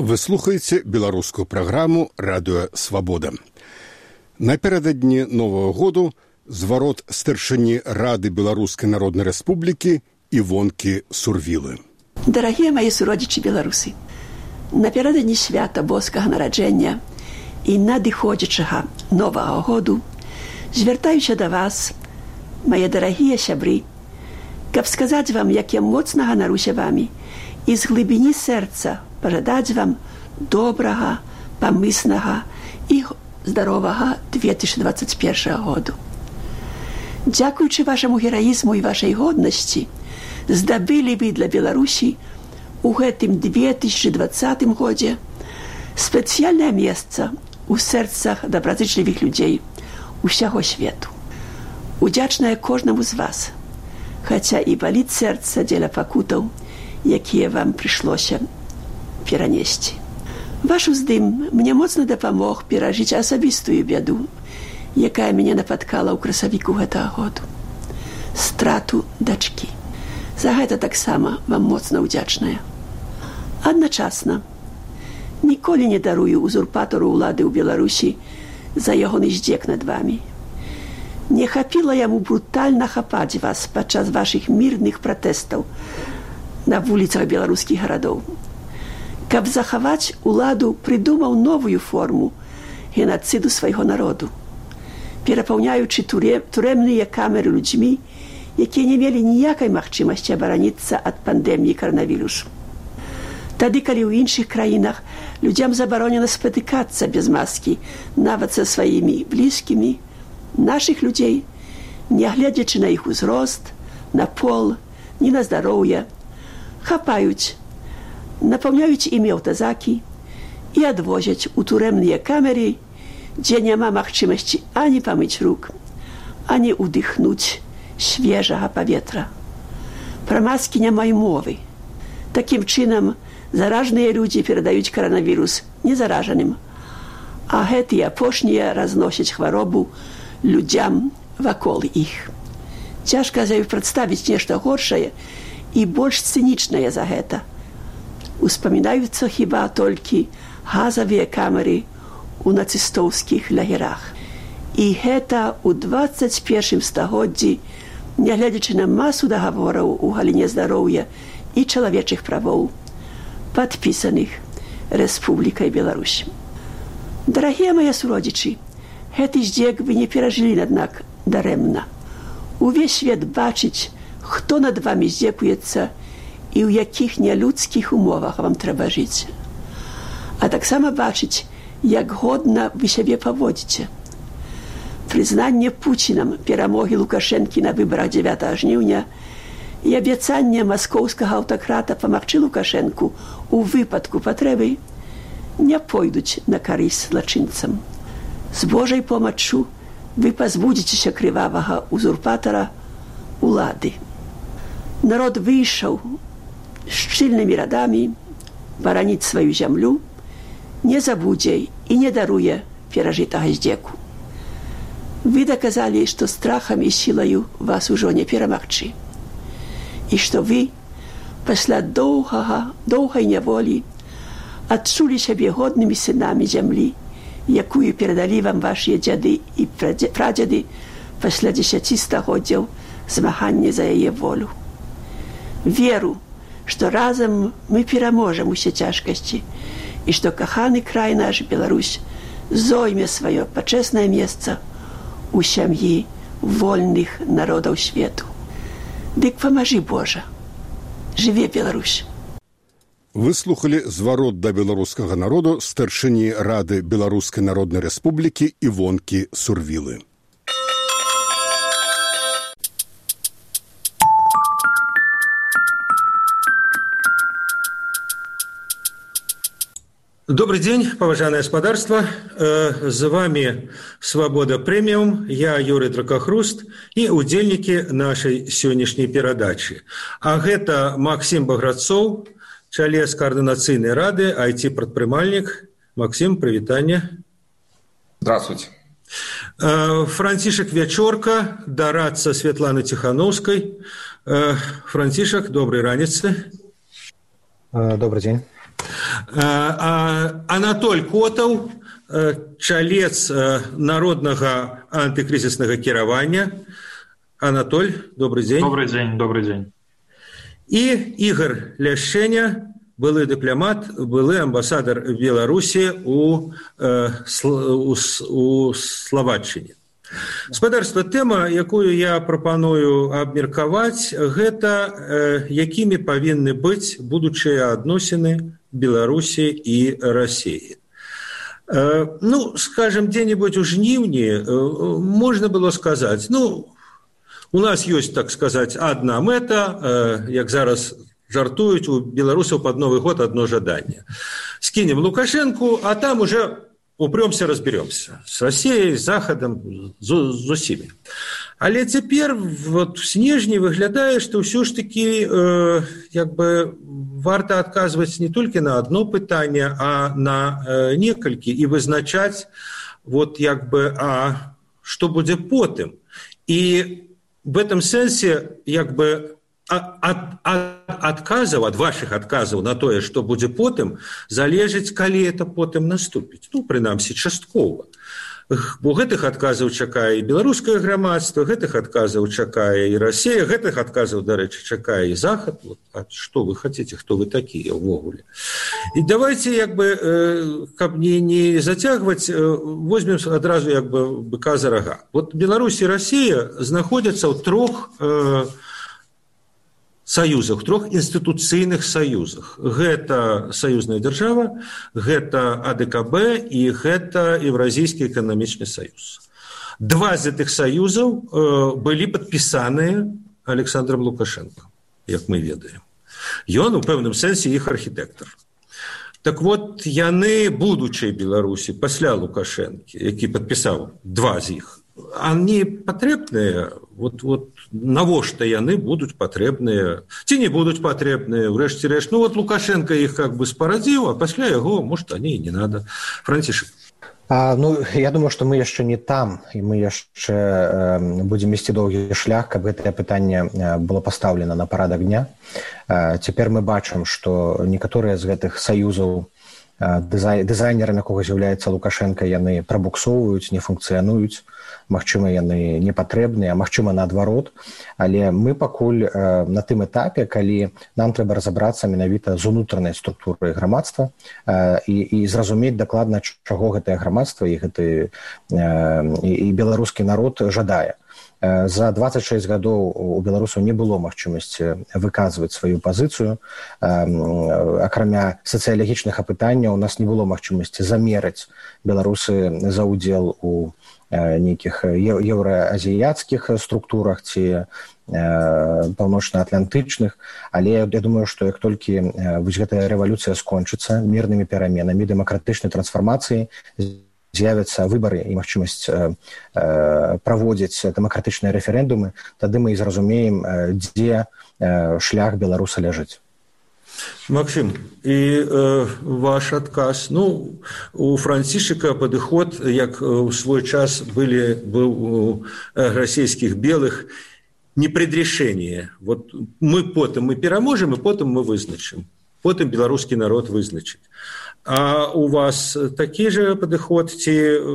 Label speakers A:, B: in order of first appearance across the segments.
A: Вы слухаеце беларускую праграму «Радыё Свабода». Напярэдадні Новага году зварот старшыні Рады Беларускай Народнай Рэспублікі Івонкі Сурвілы.
B: Дарагія мае суродзічы беларусы, напярэдадні свята боскага нараджэння і надыходзячага Новага году звяртаюся да вас, мае дарагія сябры, каб сказаць вам, як я моцна ганаруся вамі і з глыбіні сэрца пажадаць вам добрага, памыснага і здаровага 2021 году. Дзякуючы вашаму гераізму і вашай годнасці здабылі вы для Беларусі у гэтым 2020 годзе спецыяльнае месца ў сэрцах добразычлівых людзей усяго свету. Удзячная кожнаму з вас, хаця і баліць сэрца дзеля пакутаў, якія вам прыйшлося перанесці. Ваш уздым мне моцна дапамог перажыць асабістую бяду, якая мяне напаткала ў красавіку гэтага году. Страту дачкі. За гэта таксама вам моцна ўдзячная. Адначасна, ніколі не дарую узурпатару ўлады ў Беларусі за ягоны здзек над вамі. Не хапіла яму брутальна хапаць вас падчас вашых мірных пратэстаў на вуліцах беларускіх гарадоў. Каб захаваць уладу, прыдумаў новую форму генацыду свайго народу, перапаўняючы турэмныя камеры людзьмі, якія не мелі ніякай магчымасці абараніцца ад пандэміі каранавірусу. Тады, калі ў іншых краінах людзям забаронена спатыкацца без маскі, нават са сваімі блізкімі, нашых людзей, нягледзячы на іх узрост, на пол, ні на здароўе, хапаюць, напаўняюць імі аўтазакі і адвозяць у турэмныя камеры, дзе няма магчымасці ані памыць рук, ані ўдыхнуць свежага паветра. Пра маскі няма і мовы. Такім чынам заражаныя людзі перадаюць каранавірус незаражаным, а гэтыя апошнія разносяць хваробу людзям вакол іх. Цяжка прадставіць нешта горшае і больш цынічнае за гэта. Успамінаюцца хіба толькі газавыя камеры ў нацыстоўскіх лагерах. І гэта ў 21 стагоддзі, нягледзячы на масу дагавораў у галіне здароўя і чалавечых правоў, падпісаных Рэспублікай Беларусь. Дарагія мае суродзічы, гэты здзек вы не перажылі, аднак, дарэмна. Увесь свет бачыць, хто над вамі здзекуецца і ў якіх нялюдскіх умовах вам трэба жыць. А таксама бачыць, як годна вы сябе паводзіце. Прызнанне Пуцінам перамогі Лукашэнкі на выбарах 9 жніўня і абяцанне маскоўскага аўтакрата памагчы Лукашэнку ў выпадку патрэбы не пойдуць на карысць злачынцам. З Божай помаччу вы пазбудзецеся крывавага узурпатара улады. Народ выйшаў шчыльнымі радамі бараніць сваю зямлю, не забудзе і не даруе перажытага здзеку. Вы даказалі, што страхам і сілаю вас ужо не перамагчы. І што вы, пасля доўгай няволі, адчулі сябе годнымі сынамі зямлі, якую перадалі вам вашыя дзяды і прадзеды пасля 10 стагоддзяў змагання за яе волю. Веру, што разам мы пераможам усе цяжкасці і што каханы край наш Беларусь зойме сваё пачэснае месца у сям'і вольных народаў свету. Дык памажы, Божа, жыве Беларусь!
A: Вы слухалі зварот да беларускага народу старшыні Рады Беларускай Народнай Рэспублікі Івонкі Сурвілы.
C: Добрый день, поважанное господарство. С вами «Свобода премиум», я Юрий Дракохруст и удзельники нашей сегодняшней передачи. А это Максим Баграцоў, чалец координацыйнай рады, IT-прадпрымальнік. Максим, привитание.
D: Здравствуйте.
C: Францішак Вячорка, дорадца Светланы Тихановской. Францішак, доброй раніцы.
E: Добрый день.
C: Анатоль Котаў, чалец народнага антыкрызіснага кіравання. Анатоль, добрый дзень.
E: Добрый дзень.
C: І Ігор Ляшчэня, былы дыпламат, былы амбасадар Беларусі у Славаччыне. Гаспадарства, тэма, якую я прапаную абмеркаваць, гэта якімі павінны быць будучыя адносіны Беларусі і Расіі. Скажем, дзе-нибудь у жніўні можна было сказаць, у нас ёсць, так сказаць, адна мэта, як зараз жартуюць, у беларусаў пад Новы год адно жаданне. Скінем Лукашэнку, а там уже упрёмся, разберемся. С Россией, с Захадом, з усімі. Але цяпер в снежні выглядае, што ўсё ж такі варта адказваць не толькі на одно пытанне, а на некалькі і вызначаць што будзе потым. І в этом сэнсе адказаў, ад вашых адказаў на тое, што будзе потым, залежыць, калі это потым наступіць. Прынамсі, часткова. Бо гэтых адказаў чакае і беларускае грамадства, гэтых адказаў чакае і Расія, гэтых адказаў, дарэчы, чакае і Захад. А што вы хацеце, хто вы такія ўвогуле? І давайте, каб не зацягваць, возьмем адразу быка за рага. Беларусь і Расія знаходзяцца ў трох саюзах, трох інстытуцыйных саюзах. Гэта саюзная дзяржава, гэта АДКБ і гэта Еўразійскі эканамічны саюз. Два з гэтых саюзаў былі падпісаныя Александром Лукашенко, як мы ведаем. Ён у пэўным сэнсе іх архітэктар. Так яны, будучай Беларусі, пасля Лукашэнкі, які падпісаў два з іх, они патрэбныя, навошта яны будуць патрэбныя, ці не будуць патрэбныя, урэшце рэшт. Лукашенко іх спарадзіў, а пасля яго, может, они і не надо. Францішак.
F: Я думаю, што мы яшчэ не там, і мы яшчэ будзем ісці доўгі шлях, каб гэтае пытанне было пастаўлена на парадак дня. Цяпер мы бачым, што некаторыя з гэтых саюзаў, дызайнерам якога з'яўляецца Лукашенко, яны прабуксоўваюць, не функцыянуюць. Магчыма, яны не патрэбныя, а магчыма, наадварот. Але мы пакуль на тым этапе, калі нам трэба разабрацца менавіта з унутранай структурай грамадства і зразумець дакладна, чаго гэтае грамадства і беларускі народ жадае. За 26 гадоў у беларусаў не было магчымасці выказваць сваю пазіцыю. Акрамя сацыялагічных апытанняў, у нас не было магчымасці замерыць беларусы за ўдзел у нейкіх еўраазіяцкіх структурах ці паўночна-атлантычных. Але я думаю, што як толькі гэтая рэвалюцыя скончыцца мірнымі пераменамі, дэмакратычнай трансфармацыяй, з'явяцца выбары і магчымасць праводзіць дэмакратычныя рэферэндумы, тады мы і зразумеем, дзе шлях беларуса ляжыць.
C: Максим, і ваш адказ. У Францішака падыход, як у свой час быў у расійскіх белых, непредрешение. Мы пераможем, і потым мы вызначым. Потым беларускі народ вызначыць. А у вас такі же падыход, ці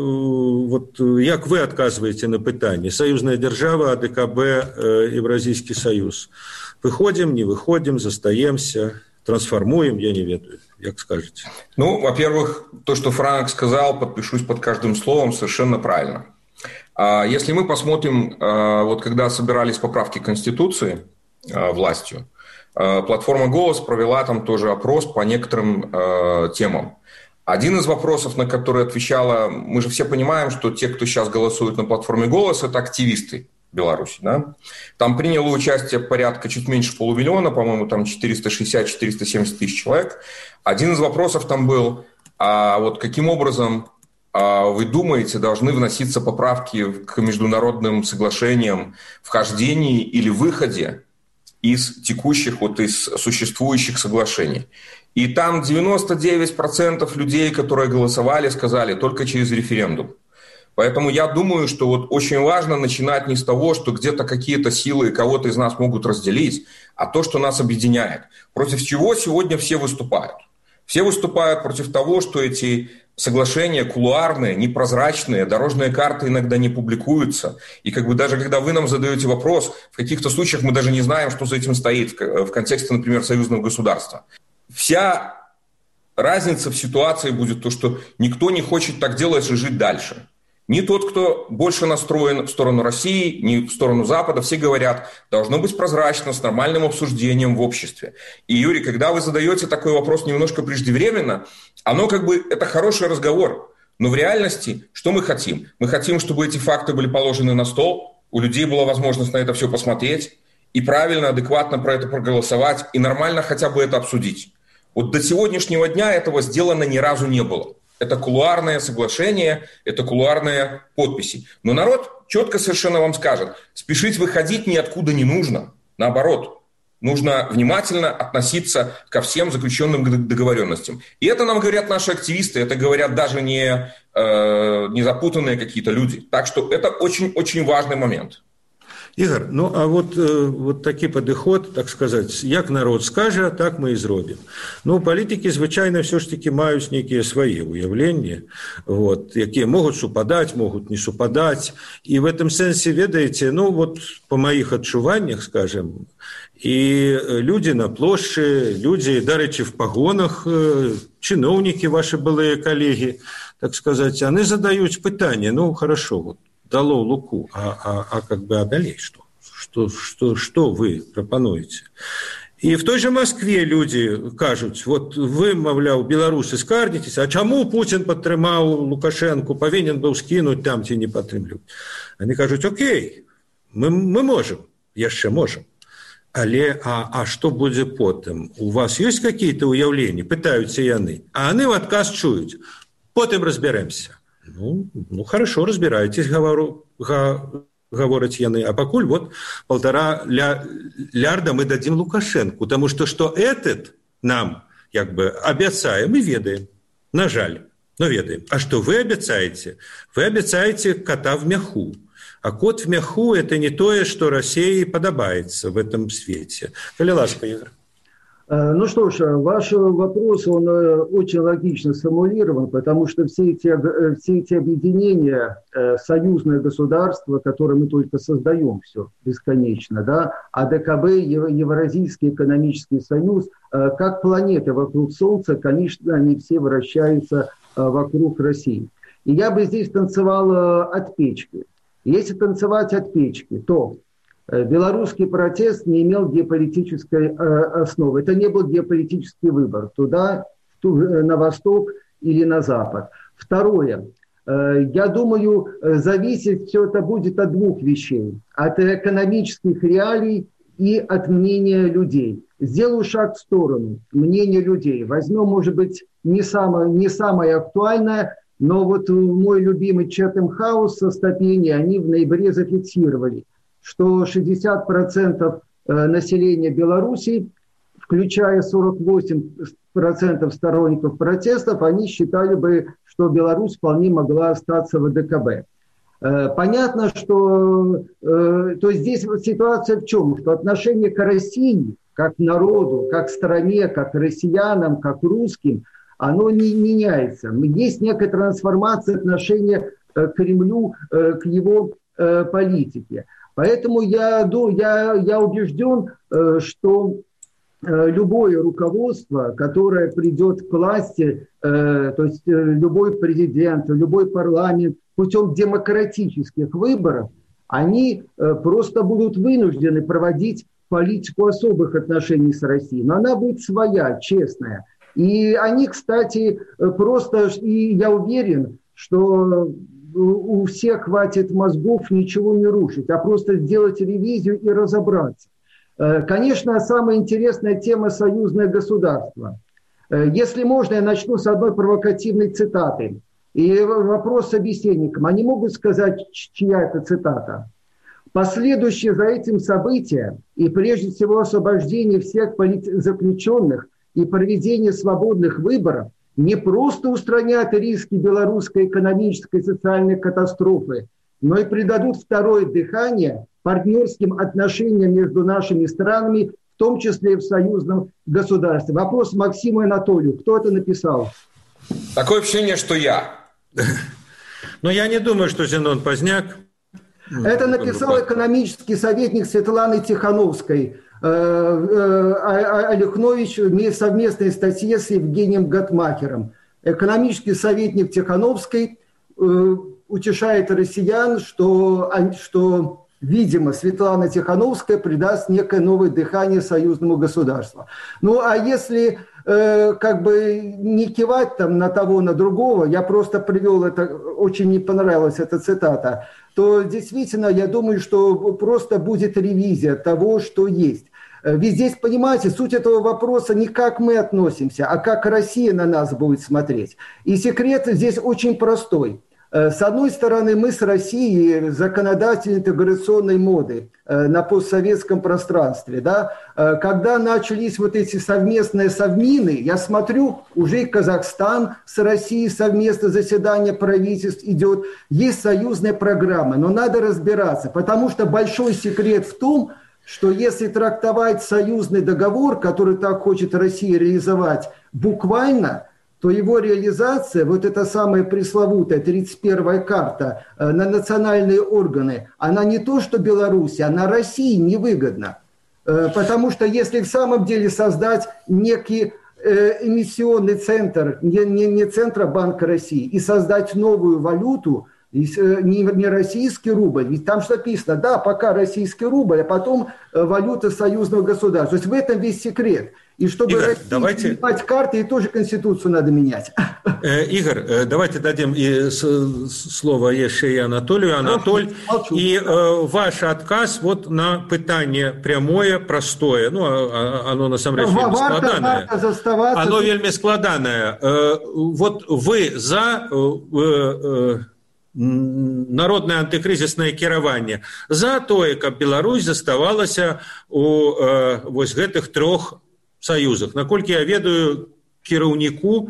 C: як вы адказваеце на пытанне? Саюзная дзяржава, АДКБ, Еўразійскі саюз. Выходим, не выходим, застаемся, трансформуем, я не ведаю. Як скажете?
D: Во-первых, то, что Франк сказал, подпишусь под каждым словом, совершенно правильно. Если мы посмотрим, когда собирались поправки к Конституции властью, платформа «Голос» провела там тоже опрос по некоторым темам. Один из вопросов, на который отвечала, мы же все понимаем, что те, кто сейчас голосует на платформе «Голос», это активисты Беларуси. Да? Там приняло участие порядка чуть меньше полумиллиона, по-моему, там 460-470 тысяч человек. Один из вопросов там был, каким образом, вы думаете, должны вноситься поправки к международным соглашениям, вхождении или выходе из текущих, из существующих соглашений. И там 99% людей, которые голосовали, сказали только через референдум. Поэтому я думаю, что очень важно начинать не с того, что где-то какие-то силы кого-то из нас могут разделить, а то, что нас объединяет. Против чего сегодня все выступают? Все выступают против того, что эти соглашения кулуарные, непрозрачные, дорожные карты иногда не публикуются. И даже когда вы нам задаете вопрос, в каких-то случаях мы даже не знаем, что за этим стоит в контексте, например, союзного государства. Вся разница в ситуации будет то, что никто не хочет так делать и жить дальше. Ни тот, кто больше настроен в сторону России, ни в сторону Запада. Все говорят, должно быть прозрачно, с нормальным обсуждением в обществе. И, Юрий, когда вы задаете такой вопрос немножко преждевременно, оно это хороший разговор. Но в реальности что мы хотим? Мы хотим, чтобы эти факты были положены на стол, у людей была возможность на это все посмотреть и правильно, адекватно про это проголосовать, и нормально хотя бы это обсудить. Вот до сегодняшнего дня этого сделано ни разу не было. Это кулуарное соглашение, это кулуарные подписи. Но народ четко совершенно вам скажет, спешить выходить ниоткуда не нужно. Наоборот, нужно внимательно относиться ко всем заключенным договоренностям. И это нам говорят наши активисты, это говорят даже не запутанные какие-то люди. Так что это очень-очень важный момент.
C: Ігор, а вот такі падыход, так сказаць, як народ скажа, так мы і зробім. Палітыкі, звычайна, все ж таки маюць нейкія свае ўяўленні, якія могуць супадаць, могуць не супадаць. І в этом сэнсе, ведаеце, по маіх адчуваннях, скажем, і людзі на плошчы, людзі, дарэчы, в пагонах, чыноўнікі, ваши былыя калегі, так сказаць, яны задаюць пытанне, хорошо, дало Луку, а далее что вы пропонуете? И в той же Москве люди кажут, вы, мовляв, белорусы, скардитесь, а чему Путин падтрымаў Лукашенко, повинен был скинуть там, ці не падтрымліваць? Они кажут, окей, мы можем, яшчэ можем. Але, а что будет потым? У вас есть какие-то уявления? Пытаются яны. А они в отказ чуют. Потым разберемся. Хорошо, разбирайтесь, говорят яны. А покуль 1,5 лярда мы дадим Лукашенко. Потому что этот нам обяцае, мы ведаем. На жаль, но ведаем. А что вы обяцаете? Вы обяцаете кота в меху. А кот в меху – это не то, что России подобается в этом свете. Коли ласка, Игорь.
E: Ну что ж, ваш вопрос, он очень логично сформулирован, потому что все эти объединения, союзное государство, которое мы только создаем все бесконечно, да, АДКБ, Евразийский экономический союз, как планеты вокруг Солнца, конечно, они все вращаются вокруг России. И я бы здесь танцевал от печки. Если танцевать от печки, то белорусский протест не имел геополитической основы. Это не был геополитический выбор. Туда, на восток или на запад. Второе. Я думаю, зависеть все это будет от двух вещей. От экономических реалий и от мнения людей. Сделаю шаг в сторону. Мнение людей. Возьмем, может быть, не самое актуальное, но мой любимый Chatham House со ступени, они в ноябре зафиксировали, что 60% населения Беларуси, включая 48% сторонников протестов, они считали бы, что Беларусь вполне могла остаться в АДКБ. Понятно, что то здесь ситуация в чем? Что отношение к России, как к народу, как к стране, как к россиянам, как к русским, оно не меняется. Есть некая трансформация отношения к Кремлю, к его политике. Поэтому я убежден, что любое руководство, которое придет к власти, то есть любой президент, любой парламент путем демократических выборов, они просто будут вынуждены проводить политику особых отношений с Россией. Но она будет своя, честная. И они, кстати, просто, и я уверен, что у всех хватит мозгов ничего не рушить, а просто сделать ревизию и разобраться. Конечно, самая интересная тема – союзное государство. Если можно, я начну с одной провокативной цитаты. И вопрос собеседникам. Они могут сказать, чья это цитата? Последующее за этим событие, и прежде всего освобождение всех политзаключенных и проведение свободных выборов, не просто устранят риски белорусской экономической и социальной катастрофы, но и придадут второе дыхание партнерским отношениям между нашими странами в том числе и в союзном государстве. Вопрос Максиму Анатолию. Кто это написал?
D: Такое ощущение, что я.
C: Но я не думаю, что Зенон Поздняк.
E: Это написал экономический советник Светланы Тихановской. Олехнович в совместной статье с Евгением Гатмакером. Экономический советник Тихановской утешает россиян, что, видимо, Светлана Тихановская придаст некое новое дыхание союзному государству. Ну, а если не кивать там на того, на другого, я просто привел это, очень мне понравилась эта цитата, то действительно я думаю, что просто будет ревизия того, что есть. Ведь здесь, понимаете, суть этого вопроса не как мы относимся, а как Россия на нас будет смотреть. И секрет здесь очень простой. С одной стороны, мы с Россией законодатели интеграционной моды на постсоветском пространстве. Да? Когда начались вот эти совместные совмины, я смотрю, уже и Казахстан с Россией совместно заседание правительств идет, есть союзная программа, но надо разбираться, потому что большой секрет в том, что если трактовать союзный договор, который так хочет Россия реализовать, буквально, то его реализация, вот эта самая пресловутая 31-я карта на национальные органы, она не то что Беларуси, она России невыгодна. Потому что если в самом деле создать некий эмиссионный центр, не Центробанк России, и создать новую валюту, не российский рубль, ведь там что написано, да, пока российский рубль, а потом валюта союзного государства. То есть в этом весь секрет. И чтобы
C: Игорь, давайте...
E: менять карты, и тоже Конституцию надо менять.
C: Игорь, давайте дадим слово еще и Анатолию. Анатоль, и ваш отказ вот на питание прямое, простое. Ну, оно на самом деле вельми складанае. Оно вельми складанае. Вот вы за... народнае антыкрызіснае кіраванне за тое, каб Беларусь заставалася у вось гэтых трох саюзах. Наколькі я ведаю, кіраўніку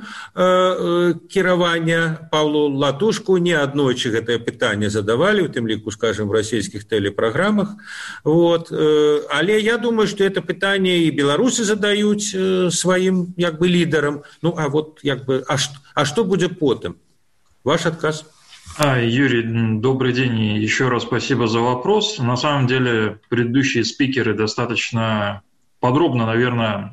C: кіравання Павлу Латушку неаднойчы гэтае пытанне задавалі, у тым ліку, скажем, в расійскіх тэлепраграмах. Вот. Але я думаю, што это пытанне і беларусы задаюць сваім як бы лідарам. Ну, а вот як бы, а што будзе потым? Ваш адказ?
G: Юрий, добрый день и еще раз спасибо за вопрос. На самом деле предыдущие спикеры достаточно подробно, наверное,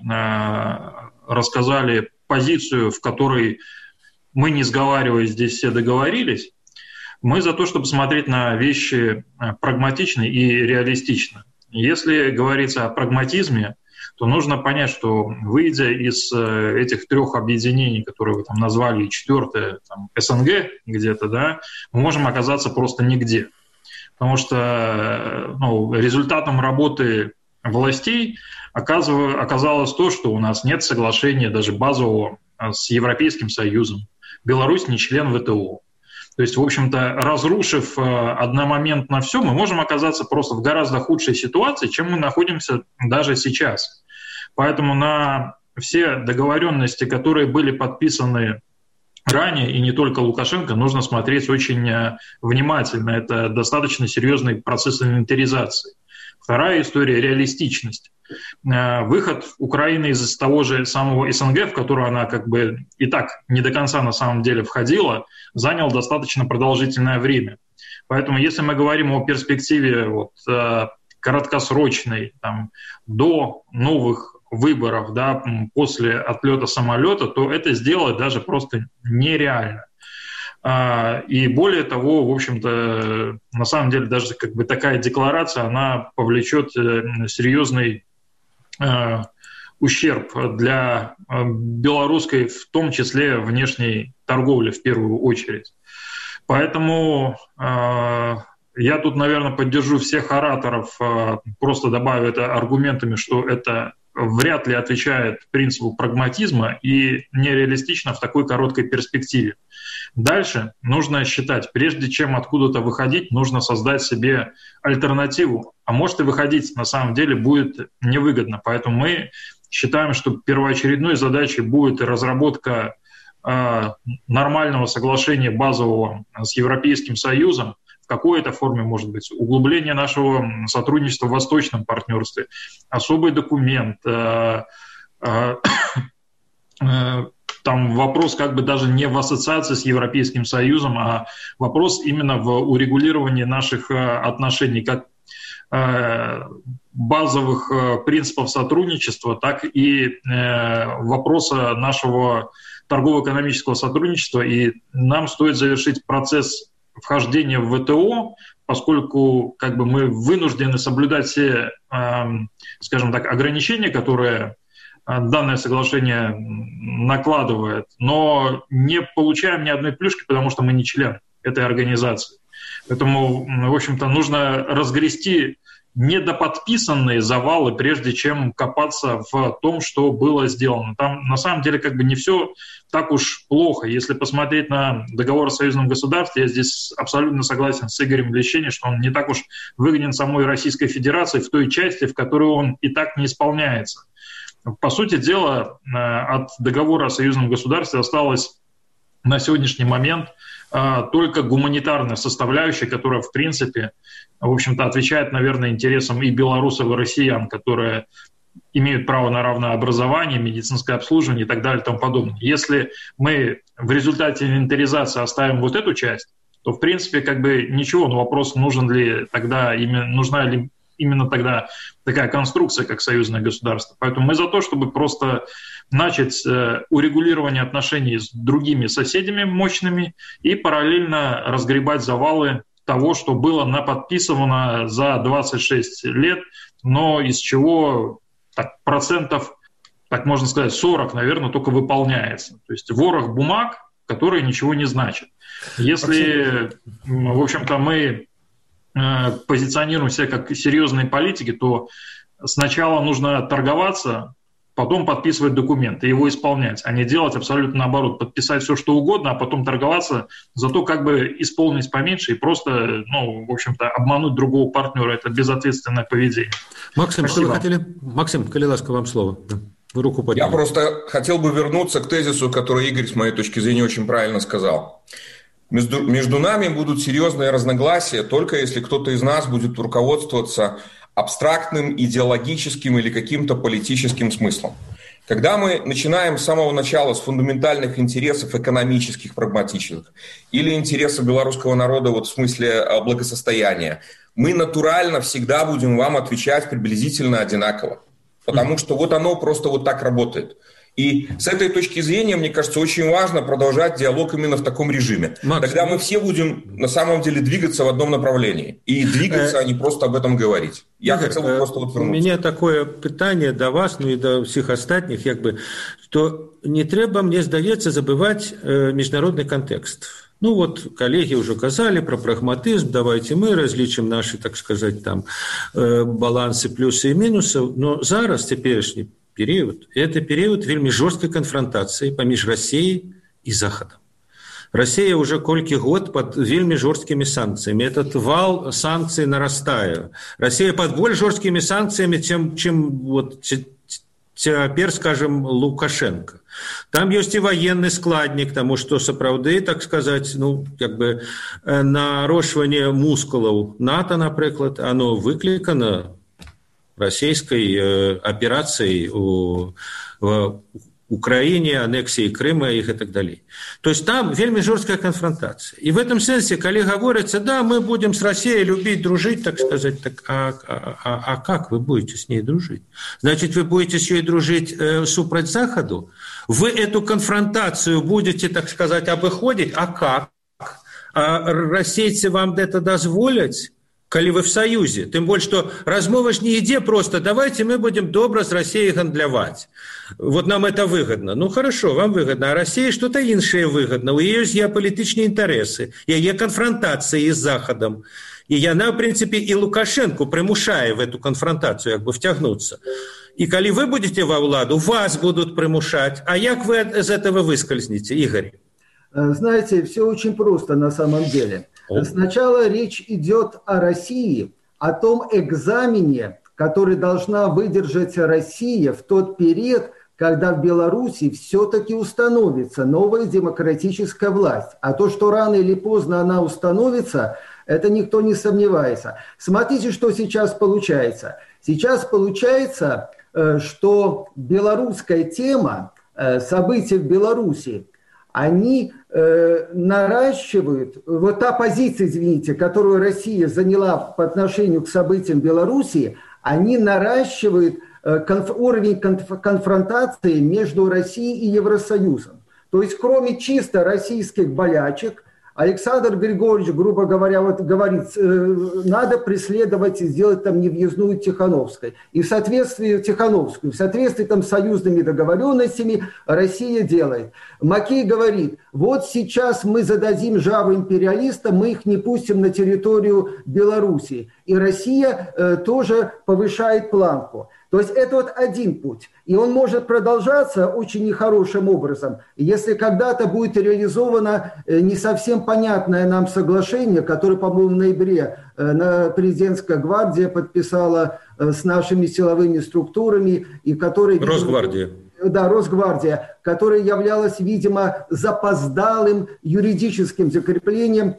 G: рассказали позицию, в которой мы, не сговариваясь, здесь все договорились. Мы за то, чтобы смотреть на вещи прагматично и реалистично. Если говорится о прагматизме, то нужно понять, что, выйдя из этих трех объединений, которые вы там назвали, и четвертое, там, СНГ где-то, да, мы можем оказаться просто нигде. Потому что результатом работы властей оказалось то, что у нас нет соглашения даже базового с Европейским Союзом. Беларусь не член ВТО. То есть, в общем-то, разрушив одномоментно все, мы можем оказаться просто в гораздо худшей ситуации, чем мы находимся даже сейчас. Поэтому на все договоренности, которые были подписаны ранее, и не только Лукашенко, нужно смотреть очень внимательно. Это достаточно серьезный процесс инвентаризации. Вторая история – реалистичность. Выход Украины из того же самого СНГ, в который она как бы и так не до конца на самом деле входила, занял достаточно продолжительное время. Поэтому если мы говорим о перспективе короткосрочной, там, до новых выборов, да, после отлета самолета, то это сделать даже просто нереально. И более того, в общем-то, на самом деле даже как бы такая декларация, она повлечет серьезный ущерб для белорусской, в том числе внешней торговли в первую очередь. Поэтому я тут, наверное, поддержу всех ораторов, просто добавив это аргументами, что это вряд ли отвечает принципу прагматизма и нереалистично в такой короткой перспективе. Дальше нужно считать, прежде чем откуда-то выходить, нужно создать себе альтернативу. А может и выходить на самом деле будет невыгодно. Поэтому мы считаем, что первоочередной задачей будет разработка нормального соглашения базового с Европейским Союзом, в какой-то форме, может быть, углубление нашего сотрудничества в восточном партнерстве, особый документ, там вопрос как бы даже не в ассоциации с Европейским Союзом, а вопрос именно в урегулировании наших отношений как базовых принципов сотрудничества, так и вопроса нашего торгово-экономического сотрудничества. И нам стоит завершить процесс вхождения в ВТО, поскольку как бы мы вынуждены соблюдать все, скажем так, ограничения, которые данное соглашение накладывает, но не получаем ни одной плюшки, потому что мы не член этой организации. Поэтому, в общем-то, нужно разгрести недоподписанные завалы, прежде чем копаться в том, что было сделано. Там, на самом деле, как бы не все так уж плохо. Если посмотреть на договор о союзном государстве, я здесь абсолютно согласен с Игорем Лещени, что он не так уж выгоден самой Российской Федерации в той части, в которой он и так не исполняется. По сути дела, от договора о союзном государстве осталось на сегодняшний момент только гуманитарная составляющая, которая, в принципе, в общем-то, отвечает, наверное, интересам и белорусов, и россиян, которые имеют право на равное образование, медицинское обслуживание и так далее и тому подобное. Если мы в результате инвентаризации оставим вот эту часть, то, в принципе, как бы ничего, но вопрос, нужна ли именно тогда такая конструкция, как союзное государство. Поэтому мы за то, чтобы просто начать урегулирование отношений с другими соседями мощными и параллельно разгребать завалы того, что было наподписано за 26 лет, но из чего процентов, так можно сказать, 40, наверное, только выполняется. То есть ворох бумаг, которые ничего не значат. Если, в общем-то, мы позиционируем себя как серьезные политики, то сначала нужно торговаться, потом подписывать документы, его исполнять, а не делать абсолютно наоборот, подписать все, что угодно, а потом торговаться, зато как бы исполнить поменьше и просто, в общем-то, обмануть другого партнера. Это безответственное поведение.
C: Максим, что вы хотели? Максим, коли ласка, вам слово. Вы руку подняли.
D: Я просто хотел бы вернуться к тезису, который Игорь, с моей точки зрения, очень правильно сказал. Между нами будут серьезные разногласия, только если кто-то из нас будет руководствоваться абстрактным, идеологическим или каким-то политическим смыслом. Когда мы начинаем с самого начала с фундаментальных интересов экономических, прагматичных, или интересов белорусского народа в смысле благосостояния, мы натурально всегда будем вам отвечать приблизительно одинаково. Потому что оно просто так работает. И с этой точки зрения, мне кажется, очень важно продолжать диалог именно в таком режиме.
C: Макс,
D: тогда мы все будем на самом деле двигаться в одном направлении. И двигаться, а не просто об этом говорить. Я хотел бы просто вернуться.
C: У меня такое питание до вас, и до всех остальных, что не треба, мне здається, забывать международный контекст. Коллеги уже казали про прагматизм, давайте мы различим наши, так сказать, балансы, плюсы и минусы, но зараз, теперешний период, это период вельмі жорсткай канфронтацыі паміж Россией и Захадом. Россия уже колькі год под вельмі жорсткімі санкциями. Этот вал санкций нарастает. Россия под более жорсткімі санкциями, чем теперь, скажем, Лукашенко. Там есть и военный складник, потому что сапраўды, так сказать, нарошванне мускулаў НАТО, например, оно выкликано российской операцией в Украине, аннексией Крыма и так далее. То есть там вельмі жесткая конфронтация. И в этом смысле, когда говорится, да, мы будем с Россией любить, дружить, так сказать, а как вы будете с ней дружить? Значит, вы будете с ней дружить супроть Заходу? Вы эту конфронтацию будете, так сказать, обыходить? А как? А российцы вам это дозволят? Коли вы в союзе. Тем более, что размова ж не ідзе просто давайте мы будем добра с Россией гандляваць. Нам это выгодно. Хорошо, вам выгодно. А России что-то іншае выгодно. У ее есть геополитичные интересы, яе конфронтации с Заходом. И яна, в принципе, и Лукашенко примушае в эту конфронтацию втягнуться. И коли вы будете во владу, вас будут примушать. А як вы из этого выскользнете, Игорь?
E: Знаете, все очень просто на самом деле. Сначала речь идет о России, о том экзамене, который должна выдержать Россия в тот период, когда в Беларуси все-таки установится новая демократическая власть. А то, что рано или поздно она установится, Это никто не сомневается. Смотрите, что сейчас получается. Сейчас получается, что белорусская тема, события в Беларуси, они наращивают, вот та позиция, извините, которую Россия заняла по отношению к событиям в Беларуси, они наращивают уровень конфронтации между Россией и Евросоюзом. То есть, кроме чисто российских болячек, Александр Григорьевич, грубо говоря, вот говорит, надо преследовать и сделать там невъездную Тихановской. И в соответствии Тихановскую, в соответствии там с союзными договоренностями Россия делает. Маккей говорит, вот сейчас мы зададим жабу империалистам, мы их не пустим на территорию Белоруссии. И Россия тоже повышает планку. То есть это вот один путь. И он может продолжаться очень нехорошим образом. Если когда-то будет реализовано не совсем понятное нам соглашение, которое, по-моему, в ноябре президентская гвардия подписала с нашими силовыми структурами, и которое...
C: Росгвардия.
E: Да, Росгвардия, которая являлась, видимо, запоздалым юридическим закреплением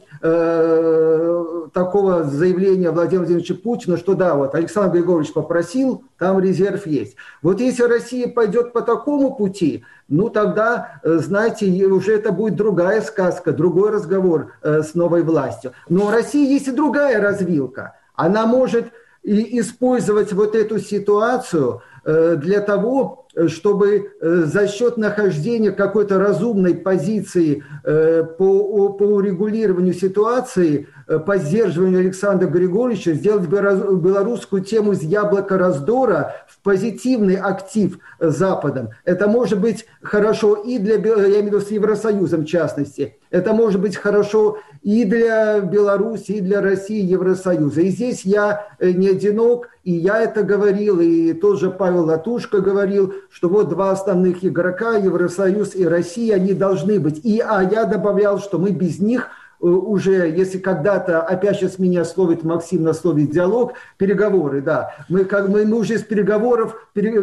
E: такого заявления Владимира Владимировича Путина, что да, вот Александр Григорьевич попросил, там резерв есть. Вот если Россия пойдет по такому пути, ну тогда, знаете, уже это будет другая сказка, другой разговор с новой властью. Но у России есть и другая развилка. Она может использовать вот эту ситуацию для того, чтобы за счет нахождения какой-то разумной позиции по урегулированию ситуации, по сдерживанию Александра Григорьевича, сделать белорусскую тему из яблока раздора в позитивный актив Западом. Это может быть хорошо и для, я имею в виду с Евросоюзом в частности, это может быть хорошо и для Беларуси, и для России, Евросоюза. И здесь я не одинок, и я это говорил, и тот же Павел Латушко говорил, что вот два основных игрока, Евросоюз и Россия, они должны быть. А я добавлял, что мы без них уже, если когда-то, опять сейчас меня словит Максим на слове диалог, переговоры, да. Мы уже из переговоров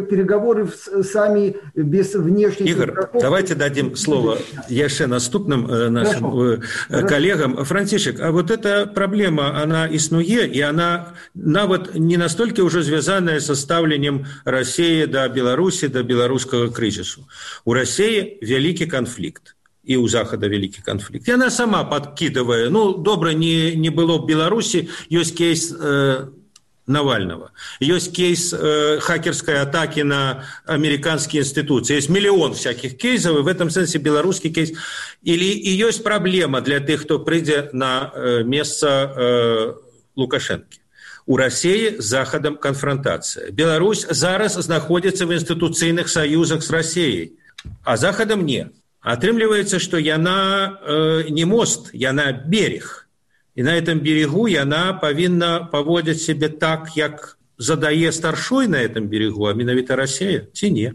E: сами без внешних...
C: Игорь, игроков... давайте дадим слово яшчэ наступным нашим коллегам. Францішек, а вот эта проблема, она існуе, и она нават не настолько уже связанная со ставлением России до Беларуси, до белорусского кризису. У России великий конфликт. И у Захада великий конфликт. И она сама подкидывая, ну, добра не было в Беларуси, есть кейс Навального, есть кейс хакерской атаки на американские институции, есть миллион всяких кейсов, и в этом смысле белорусский кейс. И есть проблема для тех, кто придет на место Лукашенки. У России с Заходом конфронтация. Беларусь зараз находится в институцыйных союзах с Россией, а Заходом нет. Атрымліваецца, што яна не мост, яна берег. І на этом берегу яна павінна паводзіць сябе так, як задае старшой на этом берегу, а менавіта Россия, ці не?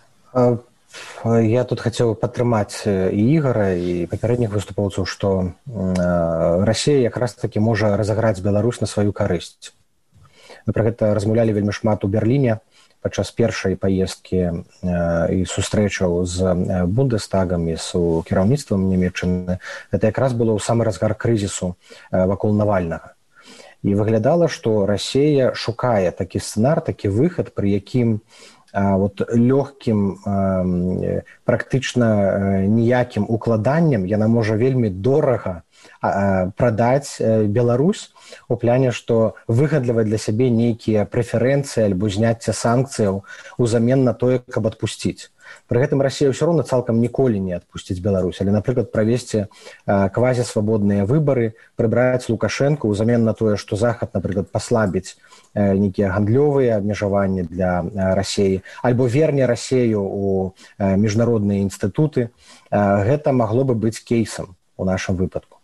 F: Я тут хацеў падтрымаць і Ігора, і папярэдніх выступоўцаў, што Россия якраз такі можа разыграць Беларусь на сваю карысць. Мы пра гэта размаўлялі вельмі шмат у Берліне падчас першай паездкі і сустрэчаў з Бундестагам і з кіраўніцтвам Нямецчыны. Гэта якраз было ў самы разгар крызісу вакол Навальнага. І выглядала, што Расія шукае такі сцэнар, такі выхад, пры якім вот лёгкім, практычна ніякім укладаннем яна можа вельмі дорага прадаць Беларусь у плане, што выгадліваць для сябе нейкія прэферэнцыі альбо зняцце санкцыяў узамен на тое, каб адпусціць. Пры гэтым Расія ўсё роўна цалкам ніколі не адпусціць Беларусь, але, напрыклад, правесці квазісвабодныя выбары, прыбраць Лукашэнку узамен на тое, што Захад, напрыклад, паслабіць нейкія гандлёвыя абмежаванні для Расіі, альбо верне Расію ў міжнародныя інстытуты, гэта магло бы быць кейсам у нашым выпадку.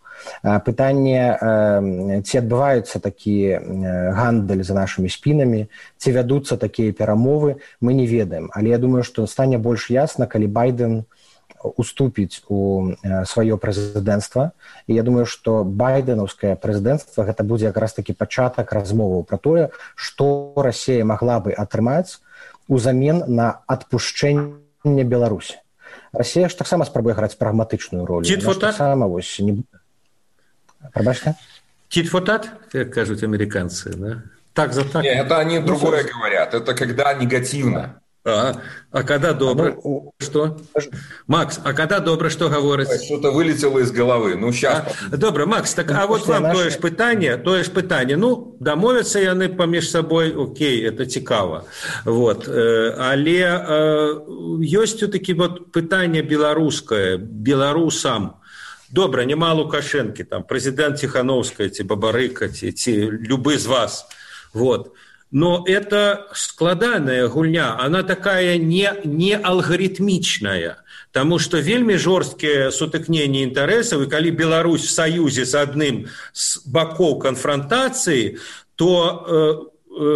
F: Пытанне, ці адбываюцца такі гандаль за нашымі спінамі, ці вядуцца такія перамовы, мы не ведаем. Але я думаю, што стане больш ясна, калі Байден уступіць у сваё прэзідэнцтва. І я думаю, што байденаўскае прэзідэнцтва гэта будзе якраз такі пачатак размоваў пра тое, што Расія магла бы атрымаць узамен на адпушчэнне Беларусі. Расія ж таксама спрабуе граць прагматычную ролю.
C: Прабачце? Тит-фо-тат, как кажут американцы, да? Так за так.
D: Нет, это они другое говорят. Это когда негативно.
C: А когда добре, что? Макс, а когда добре, что говорить?
D: Что-то вылетело из головы. Ну, сейчас.
C: Добре, Макс, так, а вот вам тое ж пытанне. Ну, дамовяцца яны паміж сабой, окей, это цікава. Вот. Але ёсць такі вот пытанне беларускае, беларусам. Добра, няма Лукашэнкі, там, прэзідэнт Ціхановская, ці Бабарыка, ці любы з вас. Вот. Но это складаная гульня, она такая не алгоритмичная, потому что вельмі жорсткія сутыкненні інтарэсаў, і калі Беларусь в саюзе з адным з бакоў канфронтацыі, то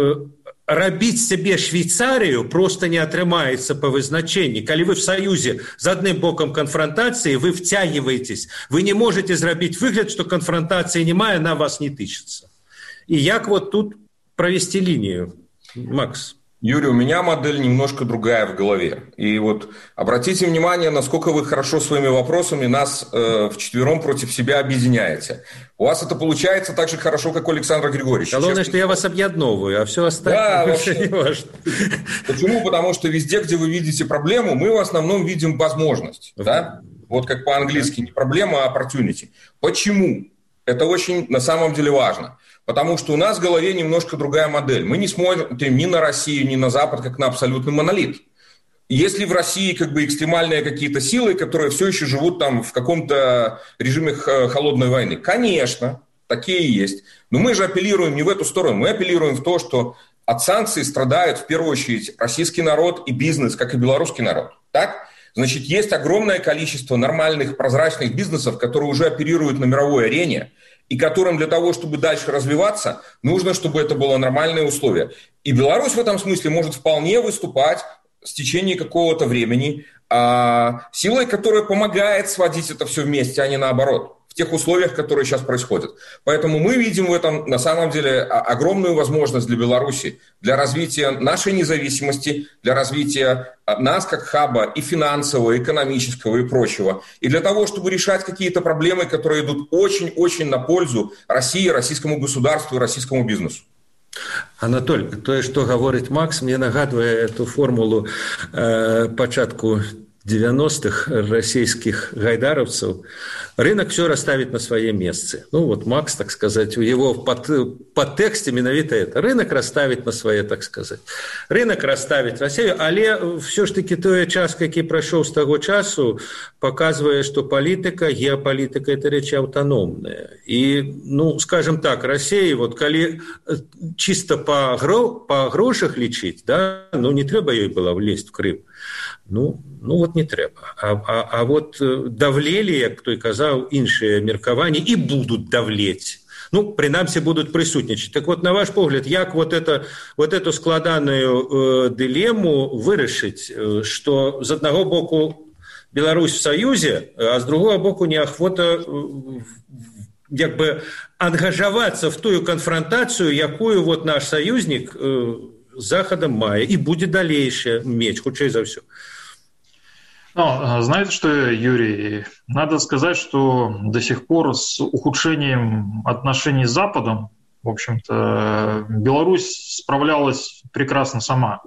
C: рабіць сябе Швейцарію просто не атрымаецца по вызначэнні. Калі вы в саюзе з адным бокам канфронтацыі, вы втягиваетесь, вы не можете зрабіць выгляд, что конфронтацыі няма, она вас не тычыцца. И як вот тут провести линию, Макс?
D: Юрий, у меня модель немножко другая в голове. И вот обратите внимание, насколько вы хорошо своими вопросами нас вчетвером против себя объединяете. У вас это получается так же хорошо, как у Александра Григорьевича.
C: Главное, что я вас объединовываю, а все остальное не важно.
D: Почему? Потому что везде, где вы видите проблему, мы в основном видим возможность. Да? Вот как по-английски, не проблема, а opportunity. Почему? Это очень на самом деле важно. Потому что у нас в голове немножко другая модель. Мы не смотрим ни на Россию, ни на Запад, как на абсолютный монолит. Если в России как бы экстремальные какие-то силы, которые все еще живут там в каком-то режиме холодной войны, конечно, такие есть. Но мы же апеллируем не в эту сторону. Мы апеллируем в то, что от санкций страдают в первую очередь российский народ и бизнес, как и белорусский народ. Так? Значит, есть огромное количество нормальных, прозрачных бизнесов, которые уже оперируют на мировой арене, и которым для того, чтобы дальше развиваться, нужно, чтобы это было нормальные условия. И Беларусь в этом смысле может вполне выступать в течение какого-то времени силой, которая помогает сводить это все вместе, а не наоборот, в тех условиях, которые сейчас происходят. Поэтому мы видим в этом, на самом деле, огромную возможность для Беларуси, для развития нашей независимости, для развития нас как хаба и финансового, и экономического, и прочего. И для того, чтобы решать какие-то проблемы, которые идут очень-очень на пользу России, российскому государству и российскому бизнесу.
C: Анатоль, тое, што гаворыць Макс, мне нагадвае эту формулу пачатку 90-х российских гайдаровцев. Рынок все расставит на свои месцы. Ну вот Макс, так сказать, у его подтексте менавіта это. Рынок расставить на свои, так сказать. Рынок расставить Россию, але все ж таки той час, які пройшоў з таго часу, показывае, что политика, геополитика это речи автономные. И, ну, скажем так, Россия, вот коли чисто по грошах лечить, да, ну не трэба ей было влезть в Крым. Ну вот не трэба. А вот давлелі, як той казаў, іншыя меркаванні і будуць давлець. Ну, прынамсі будуць прысутнічаць. Так вот, на ваш погляд, як вот эту складаную дылему вырашыць, што з аднаго боку Беларусь в саюзе, а з другого боку неахвота як бы ангажавацца в тую канфронтацыю, якую вот наш саюзнік з Захадом мае і будзе далейшая мець, хутчэй за ўсё.
G: Ну, знаете что, Юрий, надо сказать, что до сих пор с ухудшением отношений с Западом, в общем-то, Беларусь справлялась прекрасно сама.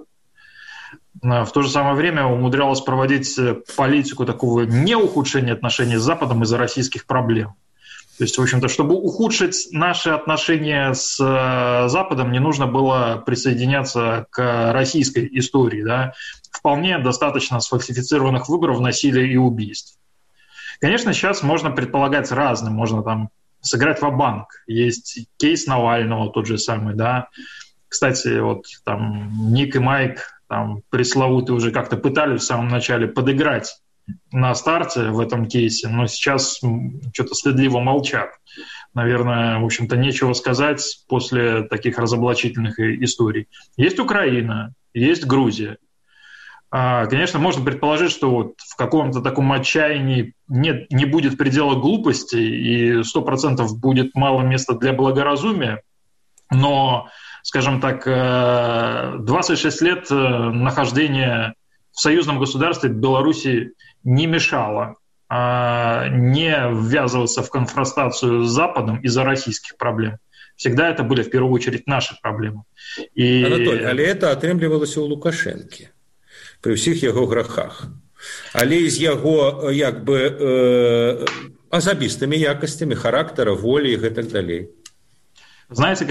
G: В то же самое время умудрялась проводить политику такого неухудшения отношений с Западом из-за российских проблем. То есть, в общем-то, чтобы ухудшить наши отношения с Западом, не нужно было присоединяться к российской истории. Да? Вполне достаточно сфальсифицированных выборов, насилия и убийств. Конечно, сейчас можно предполагать разное. Можно там сыграть ва-банк. Есть кейс Навального, тот же самый. Да? Кстати, вот там Ник и Майк там, пресловутые уже как-то пытались в самом начале подыграть на старте в этом кейсе, но сейчас что-то стыдливо молчат. Наверное, в общем-то, нечего сказать после таких разоблачительных историй. Есть Украина, есть Грузия. Конечно, можно предположить, что вот в каком-то таком отчаянии не будет предела глупости и 100% будет мало места для благоразумия, но, скажем так, 26 лет нахождения в союзном государстве Беларуси не мешало не ввязываться в конфронтацию с Западом из-за российских проблем. Всегда это были, в первую очередь, наши проблемы.
C: Анатолий, але это атрымлівалася ў Лукашэнкі пры ўсіх яго грахах. Але з яго асабістымі якасцямі характара, волі и так далее.
G: Знаете,